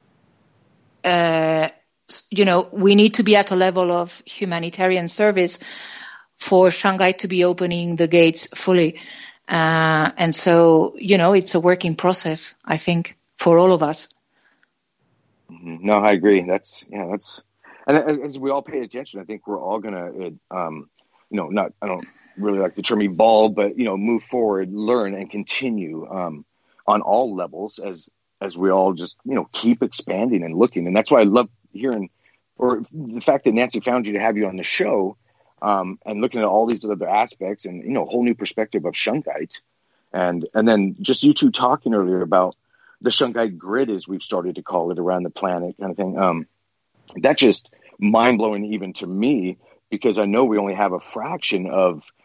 uh, you know, we need to be at a level of humanitarian service for Shungite to be opening the gates fully. Uh, and so, you know, it's a working process, I think, for all of us. Mhm. No, I agree. That's yeah, that's, and as we all pay attention, I think we're all gonna, um, you know, not I don't really like the term evolve, but you know, move forward, learn, and continue um, on all levels as as we all just you know keep expanding and looking. And that's why I love hearing, or the fact that Nancy found you to have you on the show, um, and looking at all these other aspects and you know, a whole new perspective of Shungite, and and then just you two talking earlier about the Shungite grid, as we've started to call it, around the planet kind of thing. Um, that's just mind-blowing even to me, because I know we only have a fraction of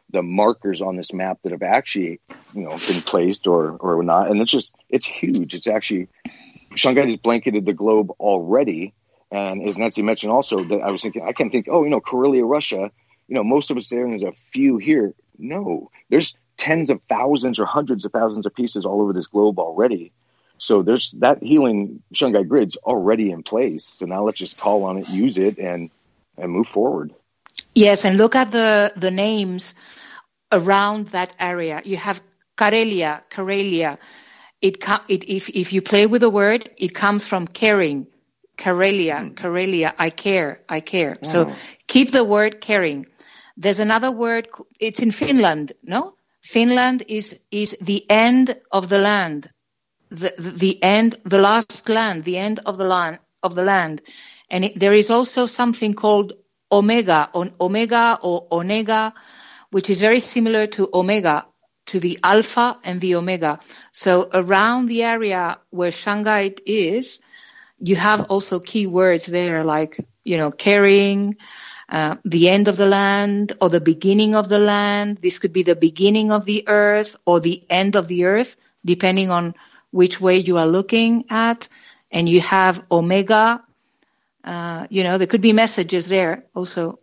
the markers on this map that have actually, you know, been placed or, or not. And it's just, it's huge. It's actually, Shungite has blanketed the globe already. And as Nancy mentioned also, that I was thinking, I can think, oh, you know, Karelia, Russia, you know, most of us there, and there's a few here. No, there's tens of thousands or hundreds of thousands of pieces all over this globe already. So there's that healing Shungite grid's already in place. So now let's just call on it, use it, and and move forward. Yes, and look at the, the names around that area. You have Karelia, Karelia. It, it if if you play with the word, it comes from caring. Karelia, mm. Karelia, I care, I care. Oh. So keep the word caring. There's another word, it's in Finland, no? Finland is is the end of the land. The, the end, the last land, the end of the land, of the land. And it, there is also something called Omega, on, Omega or Onega, which is very similar to Omega, to the Alpha and the Omega. So around the area where Shungite is, you have also key words there like, you know, caring, uh, the end of the land or the beginning of the land. This could be the beginning of the earth or the end of the earth, depending on which way you are looking at. And you have Omega. Uh, you know, there could be messages there also.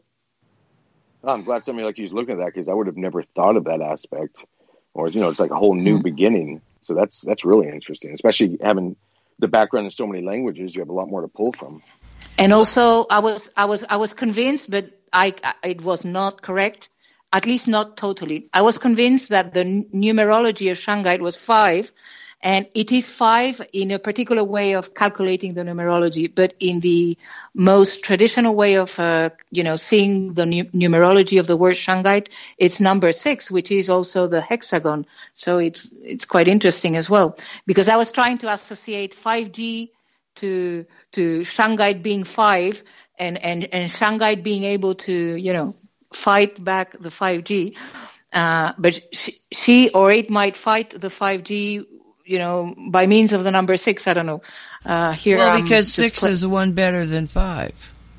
Oh, I'm glad somebody like you is looking at that, because I would have never thought of that aspect. Or, you know, it's like a whole new mm-hmm. beginning. So that's that's really interesting, especially having the background in so many languages. You have a lot more to pull from. And also, I was I was I was convinced, but I, I it was not correct. At least not totally. I was convinced that the numerology of Shungite was five. And it is five in a particular way of calculating the numerology, but in the most traditional way of, uh, you know, seeing the nu- numerology of the word Shungite, it's number six, which is also the hexagon. So it's it's quite interesting as well, because I was trying to associate five G to to Shungite being five, and and and Shungite being able to, you know, fight back the five G, uh, but she, she or it might fight the five G. You know, by means of the number six, I don't know. Uh, here, well, I'm because six pl- is one better than five.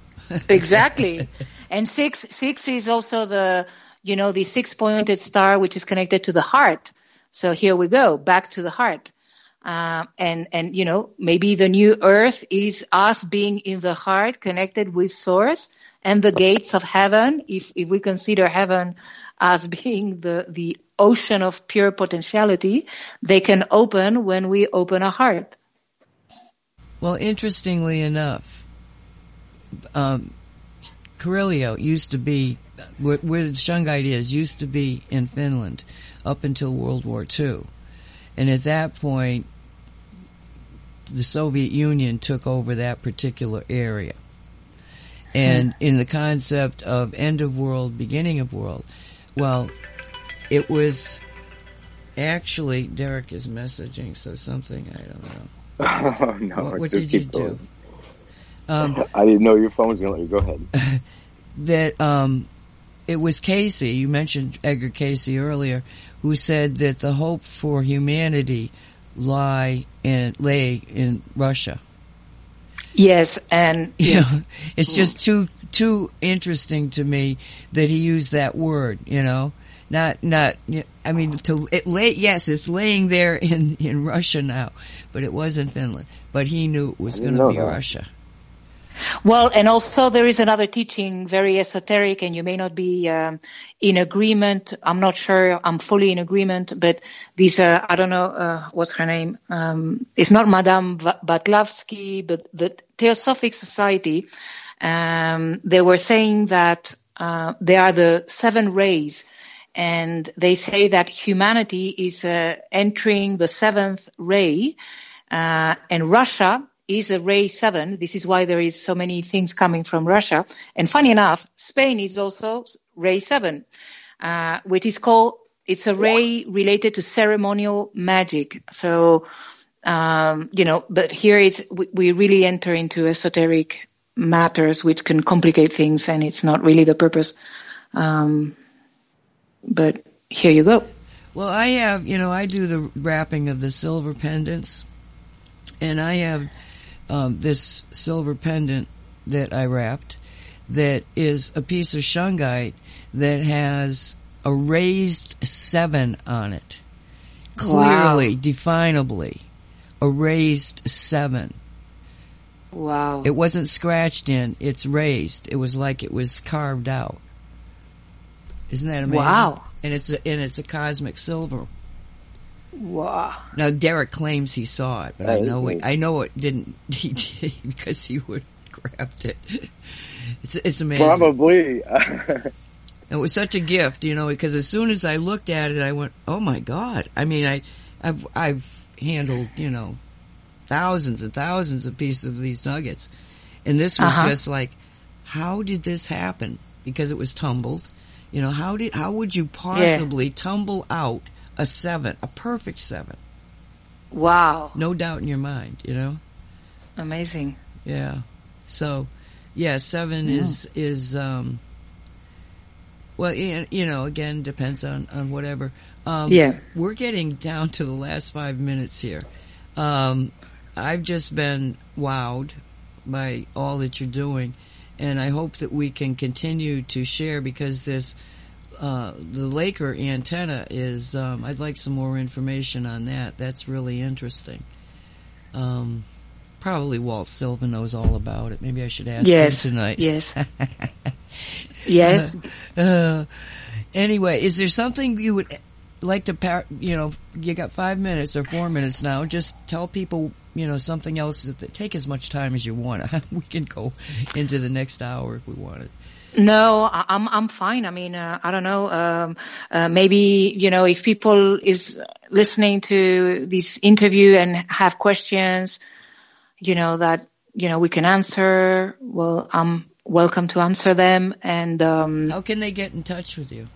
Exactly, and six six is also the, you know, the six-pointed star, which is connected to the heart. So here we go, back to the heart, uh, and and you know, maybe the new Earth is us being in the heart, connected with Source, and the gates of heaven. If if we consider heaven as being the the ocean of pure potentiality, they can open when we open a heart. Well, interestingly enough, um, Karelia used to be, where, where Shungite is, used to be in Finland up until World War Two. And at that point, the Soviet Union took over that particular area. And in the concept of end of world, beginning of world, well, it was actually, Derek is messaging, so something, I don't know. Oh, no. What, what did you do? Um, I didn't know your phone was going to let you. Go ahead. That um, it was Casey, you mentioned Edgar Casey earlier, who said that the hope for humanity lie in, lay in Russia. Yes, and you know, it's just too too interesting to me that he used that word. You know, not not. I mean, to it lay. Yes, it's laying there in in Russia now, but it was in Finland. But he knew it was going to be that. Russia. Well, and also there is another teaching, very esoteric, and you may not be um, in agreement. I'm not sure I'm fully in agreement, but these, uh, I don't know, uh, what's her name? Um, it's not Madame Batlavsky, but the Theosophic Society, um, they were saying that uh, they are the seven rays, and they say that humanity is uh, entering the seventh ray, uh, and Russia is a ray seven. This is why there is so many things coming from Russia. And funny enough, Spain is also ray seven, uh, which is called, it's a ray related to ceremonial magic. So, um, you know, but here it's, we, we really enter into esoteric matters which can complicate things, and it's not really the purpose. Um, but here you go. Well, I have, you know, I do the wrapping of the silver pendants, and I have Um, this silver pendant that I wrapped that is a piece of Shungite that has a raised seven on it. Clearly, wow. Definably, a raised seven. Wow. It wasn't scratched in, it's raised. It was like it was carved out. Isn't that amazing? Wow. And it's a, and it's a cosmic silver. Wow. Now Derek claims he saw it, but that I know it, neat. I know it didn't he did because he would grabbed it. It's it's amazing. Probably. It was such a gift, you know, because as soon as I looked at it, I went, "Oh my God!" I mean, I, I've, I've handled, you know, thousands and thousands of pieces of these nuggets, and this was uh-huh. just like, how did this happen? Because it was tumbled, you know. How did, how would you possibly yeah. tumble out a seven, a perfect seven? Wow! No doubt in your mind, you know. Amazing. Yeah. So, yeah, seven yeah. is is. um Well, you know, again, depends on, on whatever. Um, yeah. We're getting down to the last five minutes here. Um, I've just been wowed by all that you're doing, and I hope that we can continue to share because this, uh, the Laker antenna is, um, I'd like some more information on that. That's really interesting. Um, probably Walt Silva knows all about it. Maybe I should ask yes. him tonight. Yes. Yes. Uh, uh, anyway, is there something you would like to, par- you know, you got five minutes or four minutes now, just tell people, you know, something else that, that take as much time as you want. We can go into the next hour if we wanted. No, I'm I'm fine. I mean, uh, I don't know. Um, uh, maybe you know, if people is listening to this interview and have questions, you know that you know we can answer. Well, I'm welcome to answer them. And um, how can they get in touch with you?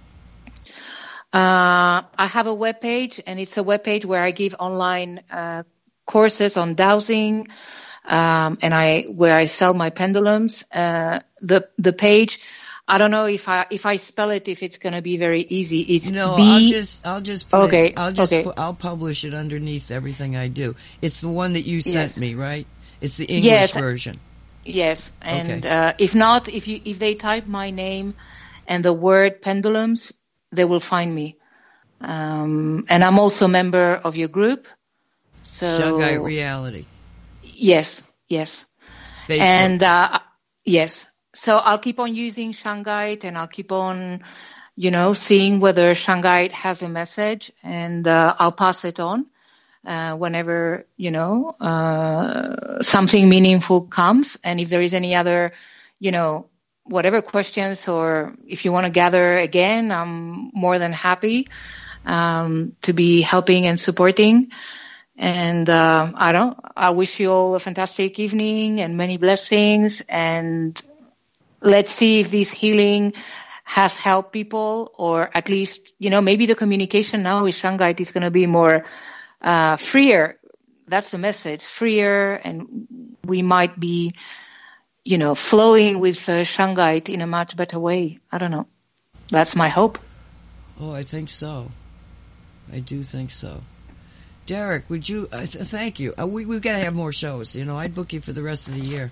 Uh, I have a webpage, and it's a webpage where I give online uh, courses on dowsing. Um, and I, where I sell my pendulums, uh, the, the page, I don't know if I, if I spell it, if it's going to be very easy. It's no, B- I'll just, I'll just put okay, it, I'll just, okay. put, I'll publish it underneath everything I do. It's the one that you sent yes. me, right? It's the English yes. version. Yes. And, okay. uh, if not, if you, if they type my name and the word pendulums, they will find me. Um, and I'm also a member of your group. So. Shungite Reality. Yes, yes. Facebook. And, uh, yes. So I'll keep on using Shungite, and I'll keep on, you know, seeing whether Shungite has a message, and, uh, I'll pass it on, uh, whenever, you know, uh, something meaningful comes. And if there is any other, you know, whatever questions, or if you want to gather again, I'm more than happy, um, to be helping and supporting. And uh, I don't. I wish you all a fantastic evening and many blessings. And let's see if this healing has helped people, or at least, you know, maybe the communication now with Shungite is going to be more uh, freer. That's the message, freer, and we might be, you know, flowing with uh, Shungite in a much better way. I don't know. That's my hope. Oh, I think so. I do think so. Derek, would you, uh, th- thank you. Uh, we, we've got to have more shows. You know, I'd book you for the rest of the year.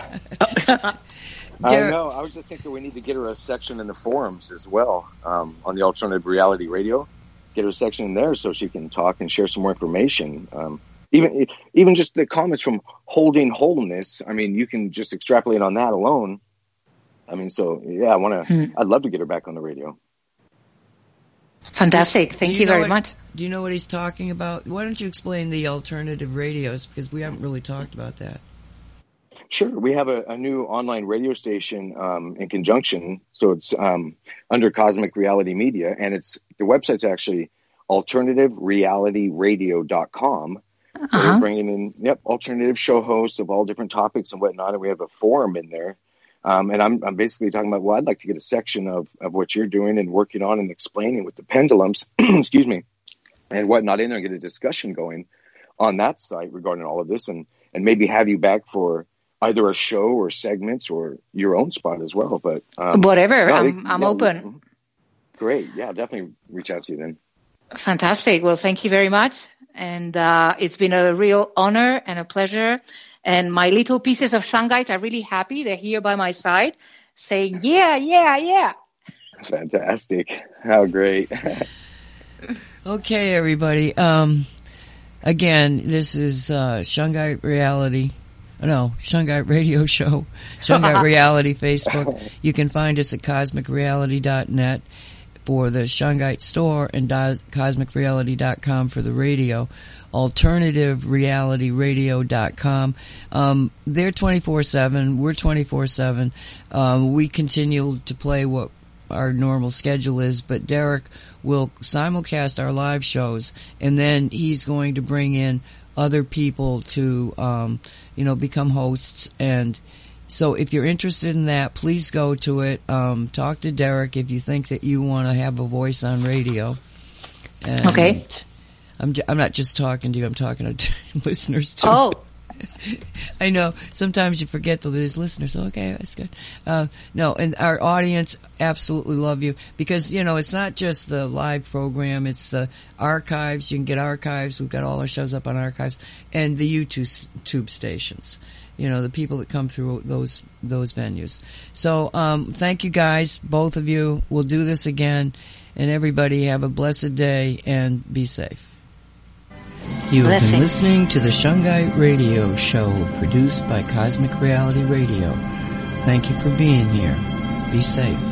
I know. I was just thinking we need to get her a section in the forums as well, um, on the Alternative Reality Radio. Get her a section in there so she can talk and share some more information. Um, even, even just the comments from Holding Wholeness. I mean, you can just extrapolate on that alone. I mean, so yeah, I want to, hmm. I'd love to get her back on the radio. Fantastic. Thank you, you very what, much. Do you know what he's talking about? Why don't you explain the alternative radios, because we haven't really talked about that. Sure. We have a, a new online radio station um, in conjunction. So it's um, under Cosmic Reality Media, and it's the website's actually alternative reality radio dot com. Uh-huh. So we're bringing in yep alternative show hosts of all different topics and whatnot, and we have a forum in there. Um, and I'm, I'm basically talking about, well, I'd like to get a section of, of what you're doing and working on and explaining with the pendulums, excuse me, and whatnot in there, and get a discussion going on that site regarding all of this, and, and maybe have you back for either a show or segments or your own spot as well. But um, whatever, no, I'm, I'm yeah, open. Great. Yeah, definitely reach out to you then. Fantastic. Well, thank you very much. And uh, it's been a real honor and a pleasure. And my little pieces of Shungite are really happy. They're here by my side saying, yeah, yeah, yeah. Fantastic. How great. Okay, everybody. Um, again, this is uh, Shungite Reality. No, Shungite Radio Show. Shungite Reality Facebook. You can find us at cosmic reality dot net for the Shungite store and cosmic reality dot com for the radio. alternative reality radio dot com. Um, they're twenty-four seven. We're twenty-four seven. Um, we continue to play what our normal schedule is, but Derek will simulcast our live shows, and then he's going to bring in other people to, um, you know, become hosts. And so if you're interested in that, please go to it. Um, talk to Derek if you think that you want to have a voice on radio. And okay. I'm, j- I'm not just talking to you, I'm talking to listeners too. Oh. I know. Sometimes you forget that there's listeners. Okay, that's good. Uh, no, and our audience absolutely love you because, you know, it's not just the live program, it's the archives. You can get archives. We've got all our shows up on archives and the YouTube tube stations. You know, the people that come through those, those venues. So, um, thank you guys, both of you. We'll do this again, and everybody have a blessed day and be safe. You have been listening to the Shungite Radio Show, produced by Cosmic Reality Radio. Thank you for being here. Be safe.